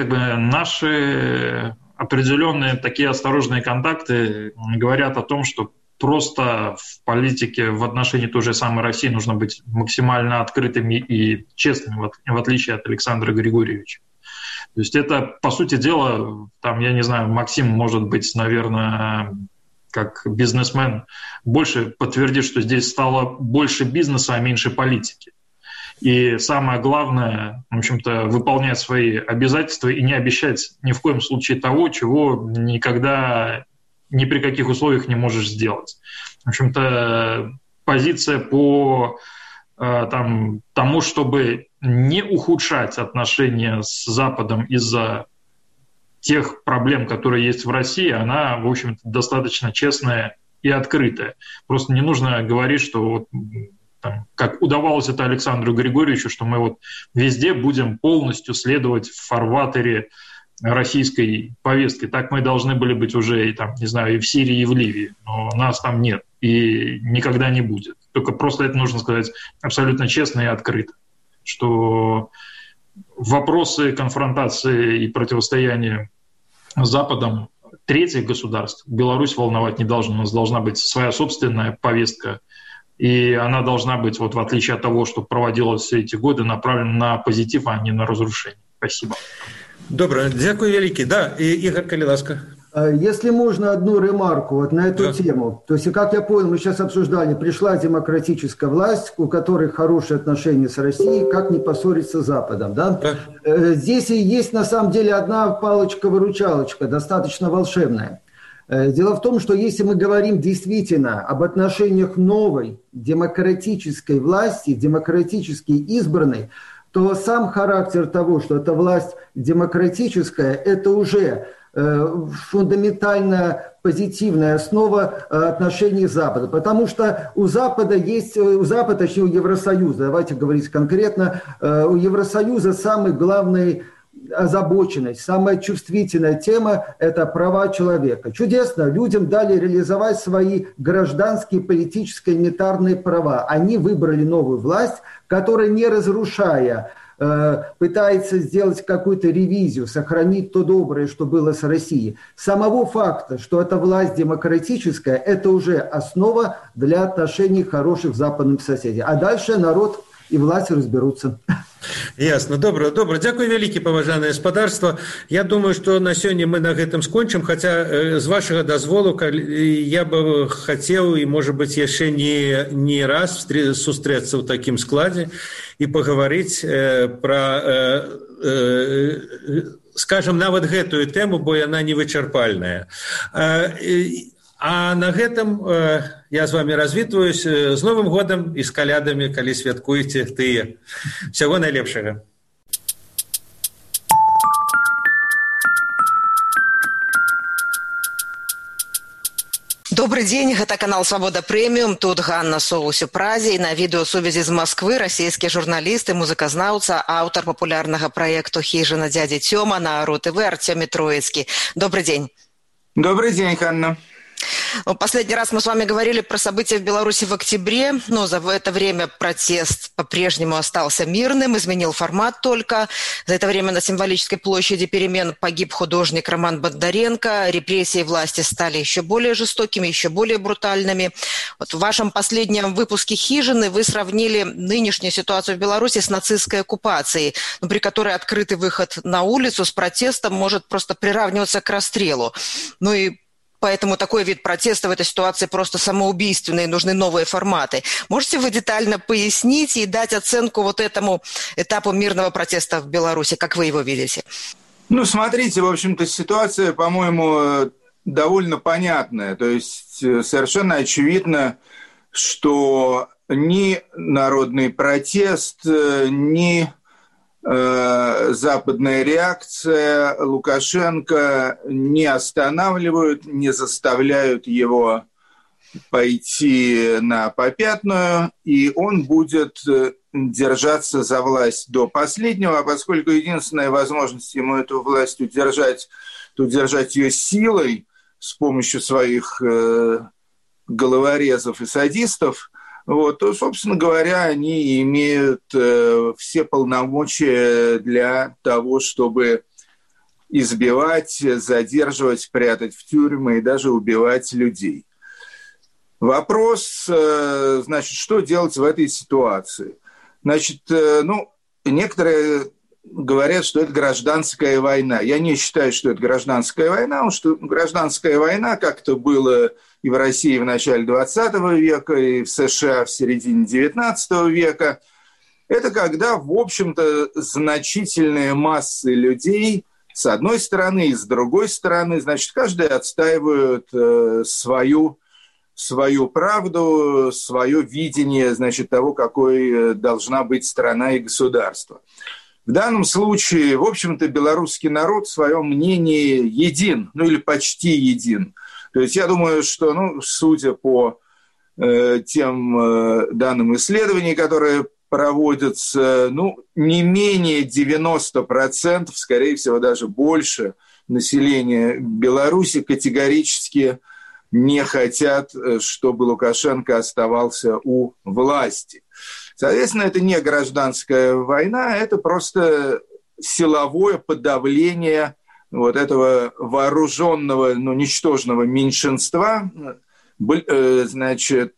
G: наши определенные такие осторожные контакты говорят о том, что просто в политике в отношении той же самой России нужно быть максимально открытыми и честными, в отличие от Александра Григорьевича. То есть это, по сути дела, я не знаю, Максим, может быть, наверное, как бизнесмен, больше подтвердит, что здесь стало больше бизнеса, а меньше политики. И самое главное, в общем-то, выполнять свои обязательства и не обещать ни в коем случае того, чего никогда, ни при каких условиях не можешь сделать. В общем-то, позиция по тому, чтобы не ухудшать отношения с Западом из-за тех проблем, которые есть в России, она, в общем-то, достаточно честная и открытая. Просто не нужно говорить, что как удавалось это Александру Григорьевичу, что мы везде будем полностью следовать в фарватере российской повестки. Так мы должны были быть уже и в Сирии, и в Ливии. Но нас там нет и никогда не будет. Только просто это нужно сказать абсолютно честно и открыто, что вопросы конфронтации и противостояния с Западом третьих государств Беларусь волновать не должна. У нас должна быть своя собственная повестка, и она должна быть, в отличие от того, что проводилось все эти годы, направлена на позитив, а не на разрушение. Спасибо.
C: Добре, дякую великий. Да, Игорь, коли ласка.
E: Если можно одну ремарку на эту тему. То есть, как я понял, мы сейчас обсуждали, пришла демократическая власть, у которой хорошие отношения с Россией, как не поссориться с Западом. Да? Здесь и есть на самом деле одна палочка-выручалочка, достаточно волшебная. Дело в том, что если мы говорим действительно об отношениях новой демократической власти, демократически избранной, то сам характер того, что эта власть демократическая, это уже фундаментально позитивная основа отношений с Западом. Потому что у Запада, точнее у Евросоюза, давайте говорить конкретно, у Евросоюза самый главный озабоченность, самая чувствительная тема – это права человека. Чудесно, людям дали реализовать свои гражданские, политические, элементарные права. Они выбрали новую власть, которая, не разрушая, пытается сделать какую-то ревизию, сохранить то доброе, что было с Россией. Самого факта, что эта власть демократическая, это уже основа для отношений хороших с западными соседями. А дальше народ и власти разберутся.
C: Ясно. Добра. Дякую вялікі, паважанае спадарства. Я думаю, што на сёння мы на гэтым скончым, хаця з вашага дазволу я бы хацеў і, можа быць, яшчэ не раз сустрэцца ў такім складзе і пагаварыць пра, скажам, нават гэтую тэму, бо яна невычарпальная. А на гэтым я з вами развітваюсь. З Новым годам і з калядамі, калі святкуеце тыя. Всего найлепшага.
H: Добрый день, это канал «Свобода Премиум». Тут Ганна Соус-Празе. И на видеосувязі з Москвы расійскі журналіст і музыказнаўца, аўтар папулярнага праекту «Хижина дяди Тёма» на РУ-ТВ Артём Троицкий. Добрый день.
I: Добрый день, Ганна.
H: Последний раз мы с вами говорили про события в Беларуси в октябре, но за это время протест по-прежнему остался мирным, изменил формат только. За это время на символической площади перемен погиб художник Роман Бондаренко, репрессии власти стали еще более жестокими, еще более брутальными. В вашем последнем выпуске «Хижины» вы сравнили нынешнюю ситуацию в Беларуси с нацистской оккупацией, при которой открытый выход на улицу с протестом может просто приравниваться к расстрелу. Поэтому такой вид протеста в этой ситуации просто самоубийственный, нужны новые форматы. Можете вы детально пояснить и дать оценку этому этапу мирного протеста в Беларуси, как вы его видите?
I: Смотрите, в общем-то, ситуация, по-моему, довольно понятная. То есть совершенно очевидно, что ни народный протест, ни западная реакция Лукашенко не останавливают, не заставляют его пойти на попятную, и он будет держаться за власть до последнего, а поскольку единственная возможность ему эту власть удержать, то удержать ее силой с помощью своих головорезов и садистов, вот, то, собственно говоря, они имеют все полномочия для того, чтобы избивать, задерживать, прятать в тюрьмы и даже убивать людей. Вопрос, значит, что делать в этой ситуации? Значит, некоторые говорят, что это гражданская война. Я не считаю, что это гражданская война, потому что гражданская война, как это было и в России в начале 20 века, и в США в середине 19 века, это когда, в общем-то, значительные массы людей с одной стороны и с другой стороны, значит, каждый отстаивает свою правду, свое видение, значит, того, какой должна быть страна и государство. В данном случае, в общем-то, белорусский народ в своем мнении един, или почти един. То есть я думаю, что, судя по тем данным исследований, которые проводятся, не менее 90%, скорее всего, даже больше населения Беларуси категорически не хотят, чтобы Лукашенко оставался у власти. Соответственно, это не гражданская война, это просто силовое подавление вот этого вооруженного, ничтожного меньшинства, значит,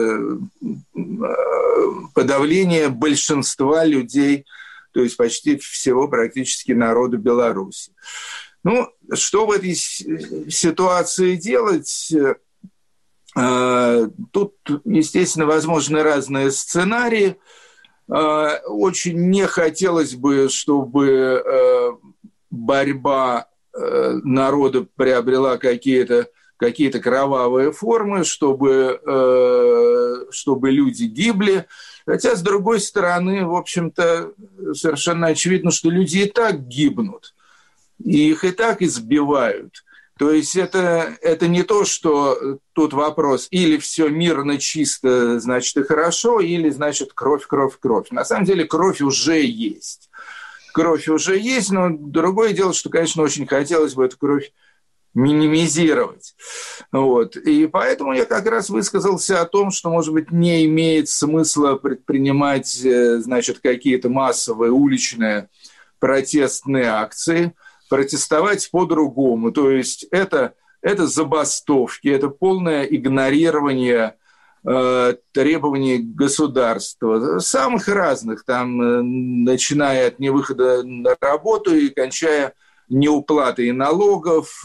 I: подавление большинства людей, то есть почти всего практически народа Беларуси. Что в этой ситуации делать? Тут, естественно, возможны разные сценарии. Очень не хотелось бы, чтобы борьба народа приобрела какие-то кровавые формы, чтобы люди гибли. Хотя, с другой стороны, в общем-то, совершенно очевидно, что люди и так гибнут, и их и так избивают. То есть это не то, что тут вопрос, или все мирно, чисто, значит, и хорошо, или, значит, кровь, кровь, кровь. На самом деле кровь уже есть. Кровь уже есть, но другое дело, что, конечно, очень хотелось бы эту кровь минимизировать. Вот. И поэтому я как раз высказался о том, что, может быть, не имеет смысла предпринимать, значит, какие-то массовые уличные протестные акции, протестовать по-другому. То есть это забастовки, это полное игнорирование требований государства, самых разных, там, начиная от невыхода на работу и кончая неуплатой налогов,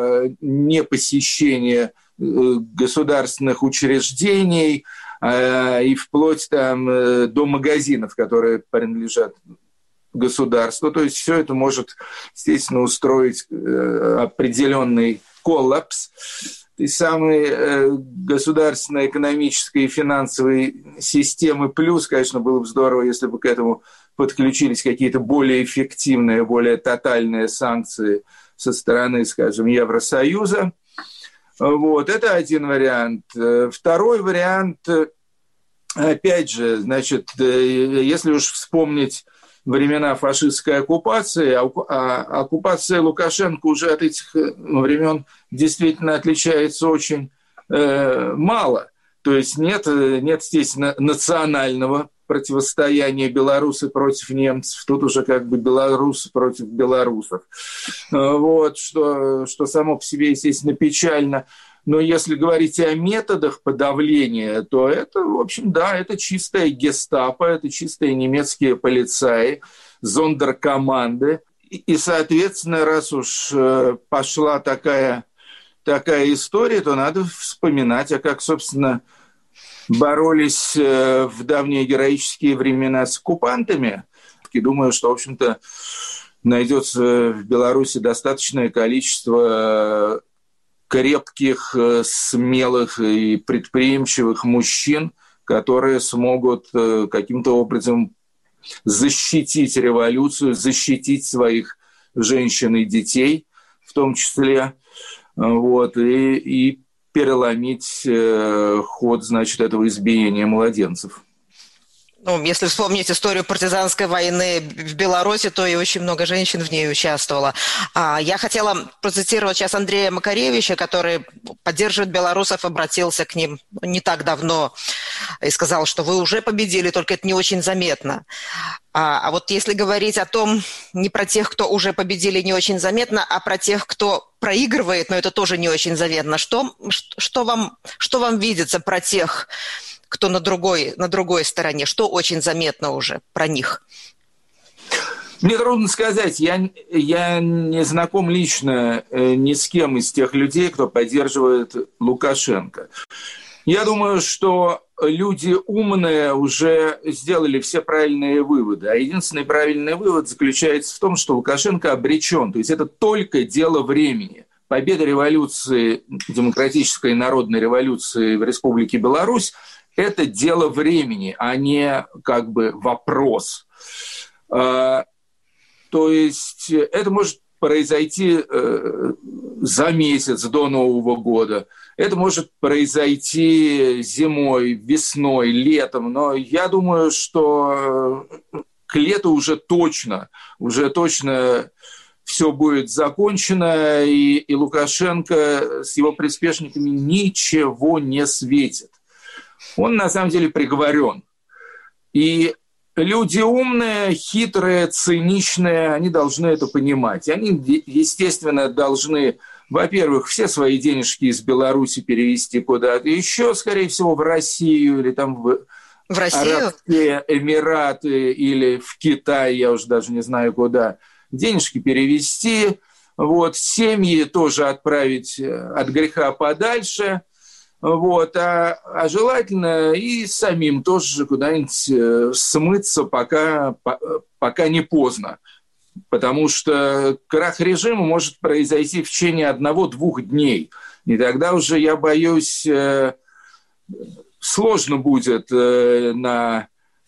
I: непосещения государственных учреждений и вплоть там, до магазинов, которые принадлежат государству. То есть все это может, естественно, устроить определенный коллапс и самой государственной, экономической и финансовой системы. Плюс, конечно, было бы здорово, если бы к этому подключились какие-то более эффективные, более тотальные санкции со стороны, скажем, Евросоюза. Вот, это один вариант. Второй вариант, опять же, значит, если уж вспомнить времена фашистской оккупации, оккупация Лукашенко уже от этих времен действительно отличается очень мало. То есть нет, естественно, национального противостояния белорусы против немцев, тут уже как бы белорусы против белорусов. Вот, что само по себе, естественно, печально. Но если говорить о методах подавления, то это, в общем, да, это чистая гестапо, это чистые немецкие полицаи, зондеркоманды. И, соответственно, раз уж пошла такая история, то надо вспоминать, а как, собственно, боролись в давние героические времена с оккупантами. И думаю, что, в общем-то, найдется в Беларуси достаточное количество крепких, смелых и предприимчивых мужчин, которые смогут каким-то образом защитить революцию, защитить своих женщин и детей в том числе, вот, и переломить ход, значит, этого избиения младенцев.
H: Ну, если вспомнить историю партизанской войны в Беларуси, то и очень много женщин в ней участвовало. Я хотела процитировать сейчас Андрея Макаревича, который поддерживает белорусов, обратился к ним не так давно и сказал, что вы уже победили, только это не очень заметно. А вот если говорить о том, не про тех, кто уже победили, не очень заметно, а про тех, кто проигрывает, но это тоже не очень заметно, что вам видится про тех, кто на другой стороне? Что очень заметно уже про них?
I: Мне трудно сказать. Я не знаком лично ни с кем из тех людей, кто поддерживает Лукашенко. Я думаю, что люди умные уже сделали все правильные выводы. А единственный правильный вывод заключается в том, что Лукашенко обречен. То есть это только дело времени. Победа революции, демократической народной революции в Республике Беларусь – это дело времени, а не как бы вопрос. То есть это может произойти за месяц до Нового года. Это может произойти зимой, весной, летом. Но я думаю, что к лету уже точно все будет закончено, и Лукашенко с его приспешниками ничего не светит. Он на самом деле приговорен. И люди умные, хитрые, циничные, они должны это понимать. Они, естественно, должны, во-первых, все свои денежки из Беларуси перевести куда-то еще, скорее всего, в Россию или там в Арабские Эмираты или в Китай, я уже даже не знаю куда, денежки перевести, вот, семьи тоже отправить от греха подальше, вот, а желательно и самим тоже куда-нибудь смыться, пока не поздно. Потому что крах режима может произойти в течение 1-2 дней. И тогда уже, я боюсь, сложно будет на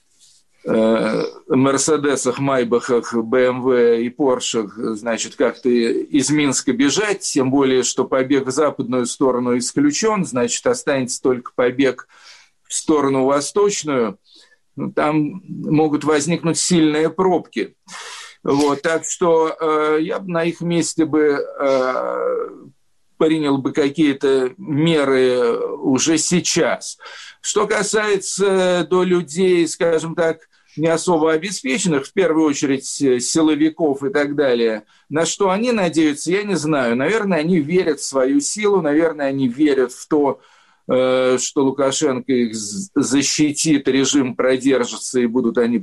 I: Мерседесах, Майбахах, БМВ и Поршах, значит, как-то из Минска бежать, тем более, что побег в западную сторону исключен, значит, останется только побег в сторону восточную. Там могут возникнуть сильные пробки. Вот, так что я бы на их месте принял бы какие-то меры уже сейчас. Что касается до людей, скажем так, не особо обеспеченных, в первую очередь силовиков и так далее, на что они надеются, я не знаю. Наверное, они верят в свою силу, наверное, они верят в то, что Лукашенко их защитит, режим продержится, и будут они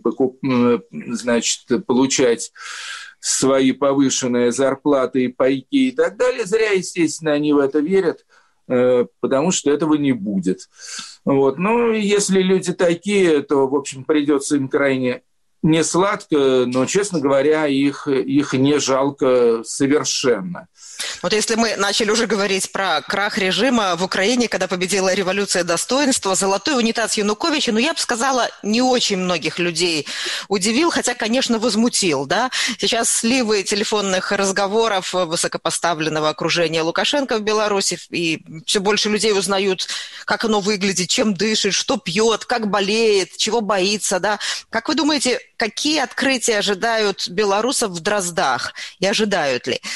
I: получать свои повышенные зарплаты и пайки и так далее. Зря, естественно, они в это верят, потому что этого не будет. Вот. Ну, если люди такие, то, в общем, придется им крайне несладко, но, честно говоря, их не жалко совершенно.
H: Вот если мы начали уже говорить про крах режима в Украине, когда победила революция достоинства, золотой унитаз Януковича, я бы сказала, не очень многих людей удивил, хотя, конечно, возмутил. Да? Сейчас сливы телефонных разговоров высокопоставленного окружения Лукашенко в Беларуси, и все больше людей узнают, как оно выглядит, чем дышит, что пьет, как болеет, чего боится. Да? Как вы думаете, какие открытия ожидают белорусов в Дроздах? И ожидают ли?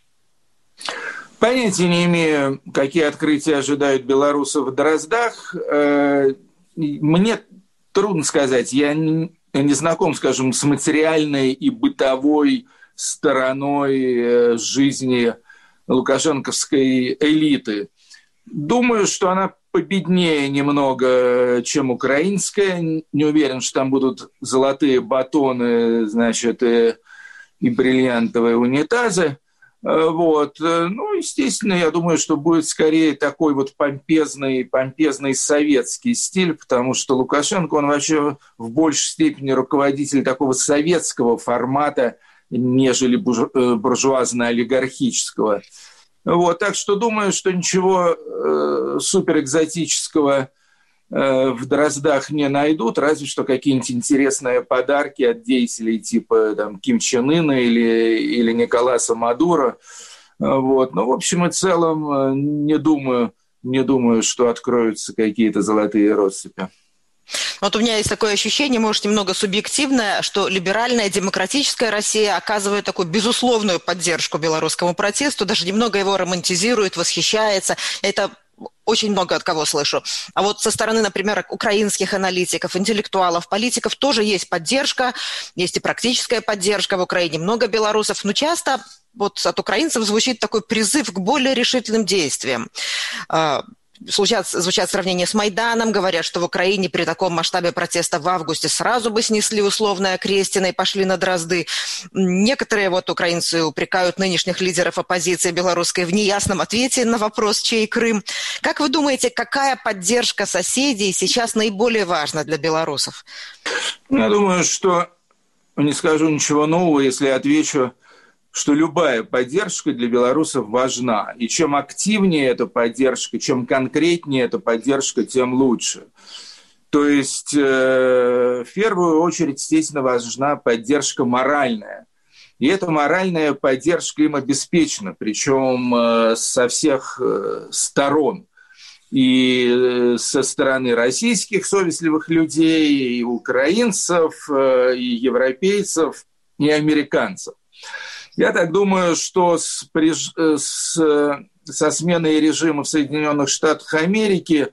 I: Понятия не имею, какие открытия ожидают белорусов в Дроздах. Мне трудно сказать. Я не знаком, скажем, с материальной и бытовой стороной жизни лукашенковской элиты. Думаю, что она победнее немного, чем украинская. Не уверен, что там будут золотые батоны, значит, и бриллиантовые унитазы. Вот. Ну, естественно, я думаю, что будет скорее такой вот помпезный советский стиль, потому что Лукашенко, он вообще в большей степени руководитель такого советского формата, нежели буржуазно-олигархического. Вот. Так что думаю, что ничего суперэкзотического в Дроздах не найдут, разве что какие-нибудь интересные подарки от деятелей типа там, Ким Чен Ына или Николаса Мадуро. Вот. Но в общем и целом не думаю, не думаю, что откроются какие-то золотые россыпи.
H: Вот у меня есть такое ощущение, может, немного субъективное, что либеральная демократическая Россия оказывает такую безусловную поддержку белорусскому протесту, даже немного его романтизирует, восхищается. Это очень много от кого слышу. А вот со стороны, например, украинских аналитиков, интеллектуалов, политиков тоже есть поддержка, есть и практическая поддержка. В Украине много белорусов, но часто вот от украинцев звучит такой призыв к более решительным действиям. Звучат сравнения с Майданом, говорят, что в Украине при таком масштабе протеста в августе сразу бы снесли условное Крестино и пошли на Дрозды. Некоторые вот украинцы упрекают нынешних лидеров оппозиции белорусской в неясном ответе на вопрос, чей Крым. Как вы думаете, какая поддержка соседей сейчас наиболее важна для белорусов?
I: Я думаю, что не скажу ничего нового, если отвечу, что любая поддержка для белорусов важна. И чем активнее эта поддержка, чем конкретнее эта поддержка, тем лучше. То есть, в первую очередь, естественно, важна поддержка моральная. И эта моральная поддержка им обеспечена, причем со всех сторон. И со стороны российских совестливых людей, и украинцев, и европейцев, и американцев. Я так думаю, что со сменой режима в Соединенных Штатах Америки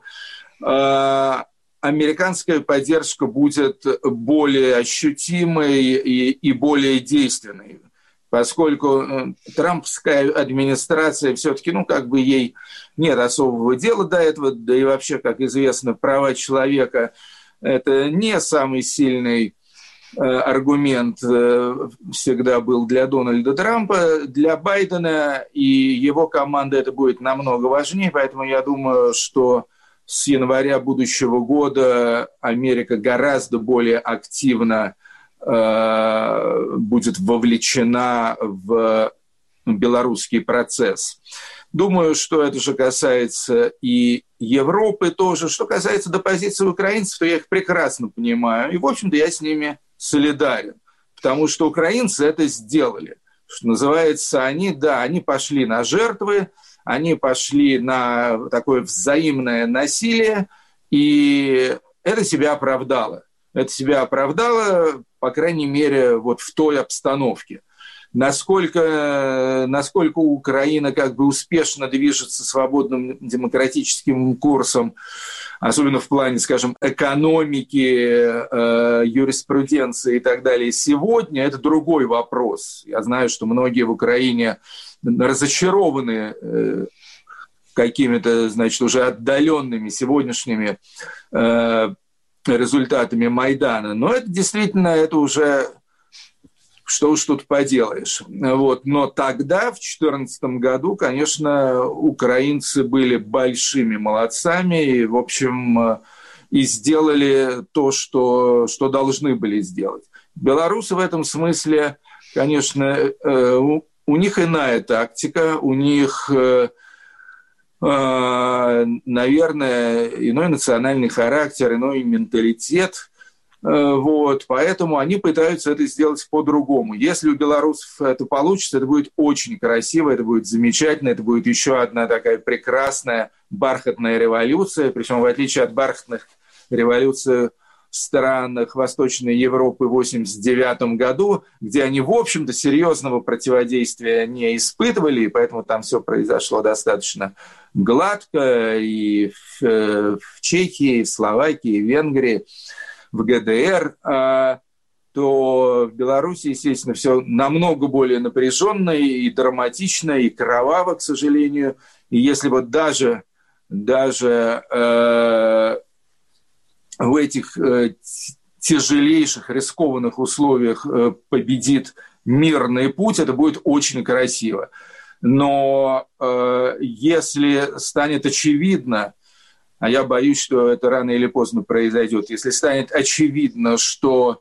I: американская поддержка будет более ощутимой и более действенной, поскольку трампская администрация все-таки, ей нет особого дела до этого, да и вообще, как известно, права человека – это не самый сильный аргумент всегда был для Дональда Трампа. Для Байдена и его команды это будет намного важнее, поэтому я думаю, что с января будущего года Америка гораздо более активно будет вовлечена в белорусский процесс. Думаю, что это же касается и Европы тоже. Что касается до позиции украинцев, то я их прекрасно понимаю. И, в общем-то, я с ними солидарен, потому что украинцы это сделали. Что называется, они пошли на жертвы, они пошли на такое взаимное насилие, и это себя оправдало. Это себя оправдало, по крайней мере, вот в той обстановке. Насколько Украина успешно движется свободным демократическим курсом, особенно в плане, скажем, экономики, юриспруденции и так далее, сегодня, это другой вопрос. Я знаю, что многие в Украине разочарованы какими-то, уже отдаленными сегодняшними результатами Майдана. Но это действительно, это уже... Что уж тут поделаешь. Но тогда, в 2014 году, конечно, украинцы были большими молодцами и, в общем, и сделали то, что должны были сделать. Белорусы в этом смысле, конечно, у них иная тактика, у них, наверное, иной национальный характер, иной менталитет. Поэтому они пытаются это сделать по-другому. Если у белорусов это получится, это будет очень красиво, это будет замечательно, это будет еще одна такая прекрасная бархатная революция, причем в отличие от бархатных революций в странах Восточной Европы в 1989 году, где они, в общем-то, серьезного противодействия не испытывали, и поэтому там все произошло достаточно гладко и в Чехии, и в Словакии, и в Венгрии, в ГДР, то в Беларуси, естественно, все намного более напряженно и драматично, и кроваво, к сожалению. И если даже в этих тяжелейших, рискованных условиях победит мирный путь, это будет очень красиво. Но если станет очевидно, а я боюсь, что это рано или поздно произойдет. Если станет очевидно, что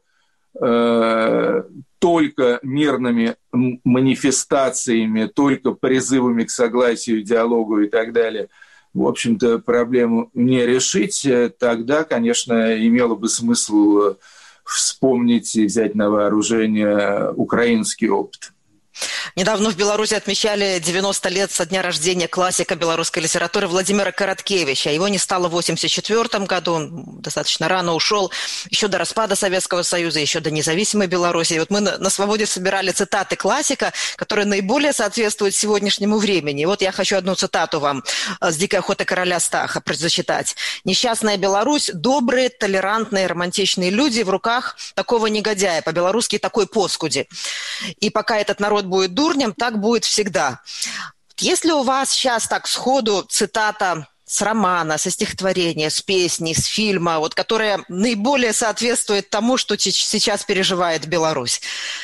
I: только мирными манифестациями, только призывами к согласию, диалогу и так далее, в общем-то, проблему не решить, тогда, конечно, имело бы смысл вспомнить и взять на вооружение украинский опыт.
H: Недавно в Беларуси отмечали 90 лет со дня рождения классика белорусской литературы Владимира Короткевича. Его не стало в 1984 году, он достаточно рано ушел, еще до распада Советского Союза, еще до независимой Беларуси. И вот мы на «Свободе» собирали цитаты классика, которые наиболее соответствуют сегодняшнему времени. И вот я хочу одну цитату вам с «Дикой охоты короля Стаха» зачитать. «Несчастная Беларусь, добрые, толерантные, романтичные люди в руках такого негодяя, по-белорусски такой поскуди. И пока этот народ будет дурнем, так будет всегда». Если у вас сейчас так сходу цитата с романа, со стихотворения, с песни, с фильма, вот, которая наиболее соответствует тому, что сейчас переживает Беларусь?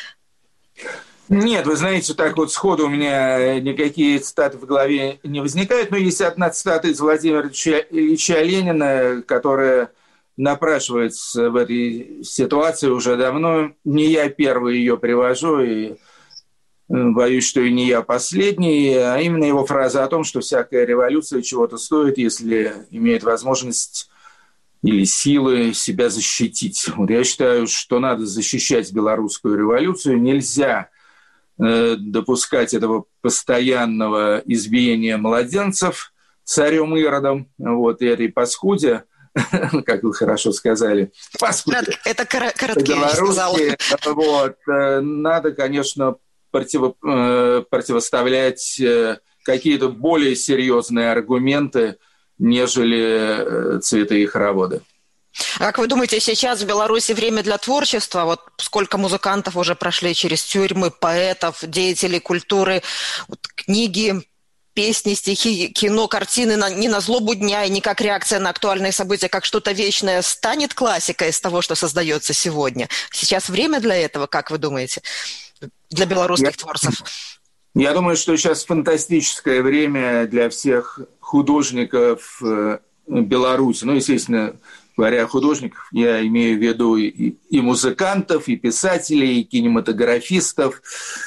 I: Нет, вы знаете, так вот сходу у меня никакие цитаты в голове не возникают, но есть одна цитата из Владимира Ильича Ленина, которая напрашивается в этой ситуации уже давно. Не я первый ее привожу, и боюсь, что и не я последний, а именно его фраза о том, что всякая революция чего-то стоит, если имеет возможность или силы себя защитить. Вот я считаю, что надо защищать белорусскую революцию. Нельзя допускать этого постоянного избиения младенцев царем Иродом, вот, и этой паскуде, как вы хорошо сказали, паскуде.
H: Это Короткевич сказал.
I: Вот, надо, конечно, противоставлять какие-то более серьезные аргументы, нежели цветы и хороводы.
H: Как вы думаете, сейчас в Беларуси время для творчества? Вот сколько музыкантов уже прошли через тюрьмы, поэтов, деятелей культуры, вот, книги, песни, стихи, кино, картины не на злобу дня и не как реакция на актуальные события, как что-то вечное станет классикой из того, что создается сегодня? Сейчас время для этого, как вы думаете, для белорусских творцев?
I: Я думаю, что сейчас фантастическое время для всех художников Беларуси. Ну, естественно, говоря о художниках, я имею в виду и музыкантов, и писателей, и кинематографистов.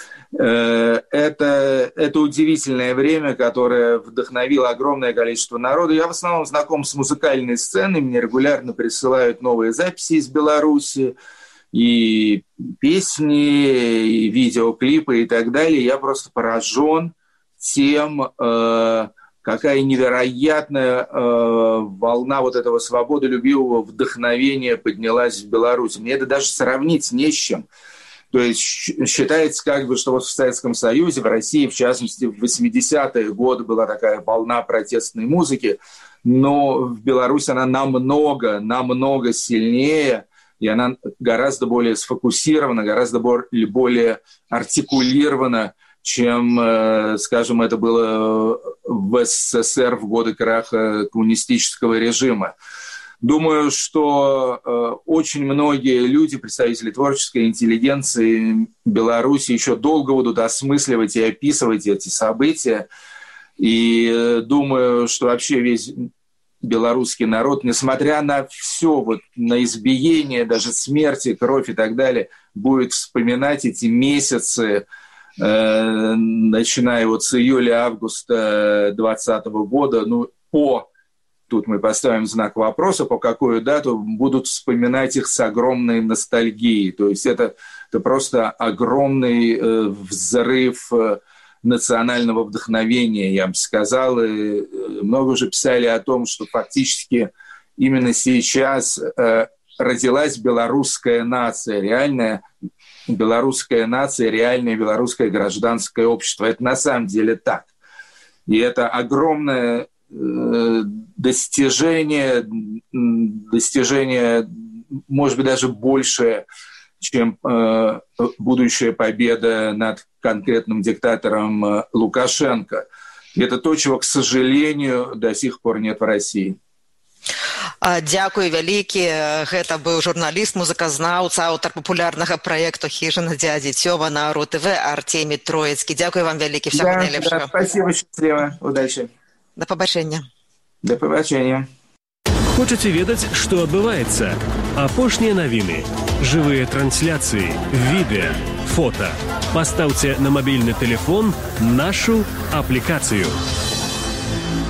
I: Это удивительное время, которое вдохновило огромное количество народа. Я в основном знаком с музыкальной сценой, мне регулярно присылают новые записи из Беларуси, и песни, и видеоклипы, и так далее. Я просто поражен тем, какая невероятная волна вот этого свободолюбивого вдохновения поднялась в Беларуси. Мне это даже сравнить не с чем. То есть считается, как бы, что вот в Советском Союзе, в России, в частности, в 80-е годы была такая волна протестной музыки, но в Беларуси она намного сильнее, и она гораздо более сфокусирована, гораздо более артикулирована, чем, скажем, это было в СССР в годы краха коммунистического режима. Думаю, что очень многие люди, представители творческой интеллигенции Беларуси, еще долго будут осмысливать и описывать эти события. И думаю, что вообще весь белорусский народ, несмотря на все, вот, на избиение, даже смерти, кровь и так далее, будет вспоминать эти месяцы, начиная вот с июля-августа 2020 года, тут мы поставим знак вопроса, по какую дату, будут вспоминать их с огромной ностальгией. То есть это просто огромный взрыв национального вдохновения, я бы сказал. И много уже писали о том, что фактически именно сейчас родилась белорусская нация, реальная белорусская нация, реальное белорусское гражданское общество. Это на самом деле так. И это огромное достижение, может быть, даже большее, чем будущая победа над конкретным диктатором Лукашенко. И это то, чего, к сожалению, до сих пор нет в России.
H: Дзякуй вялікі. Гэта быў журналіст, музыказнаўца, аўтар папулярнага праекту «Хижина дяди Тёма» на РУ-ТВ Артемий Троицкий. Дзякуй вам вялікі. Всего найлепшага.
I: Спасибо, счастливо. Удачи.
H: До пабачэння.
I: До пабачэння.
J: Хочаце ведаць, што адбываецца? Апошнія навіны, жывыя трансляцыі, відэа, фота. Пастаўце на мабільны тэлефон нашу аплікацыю.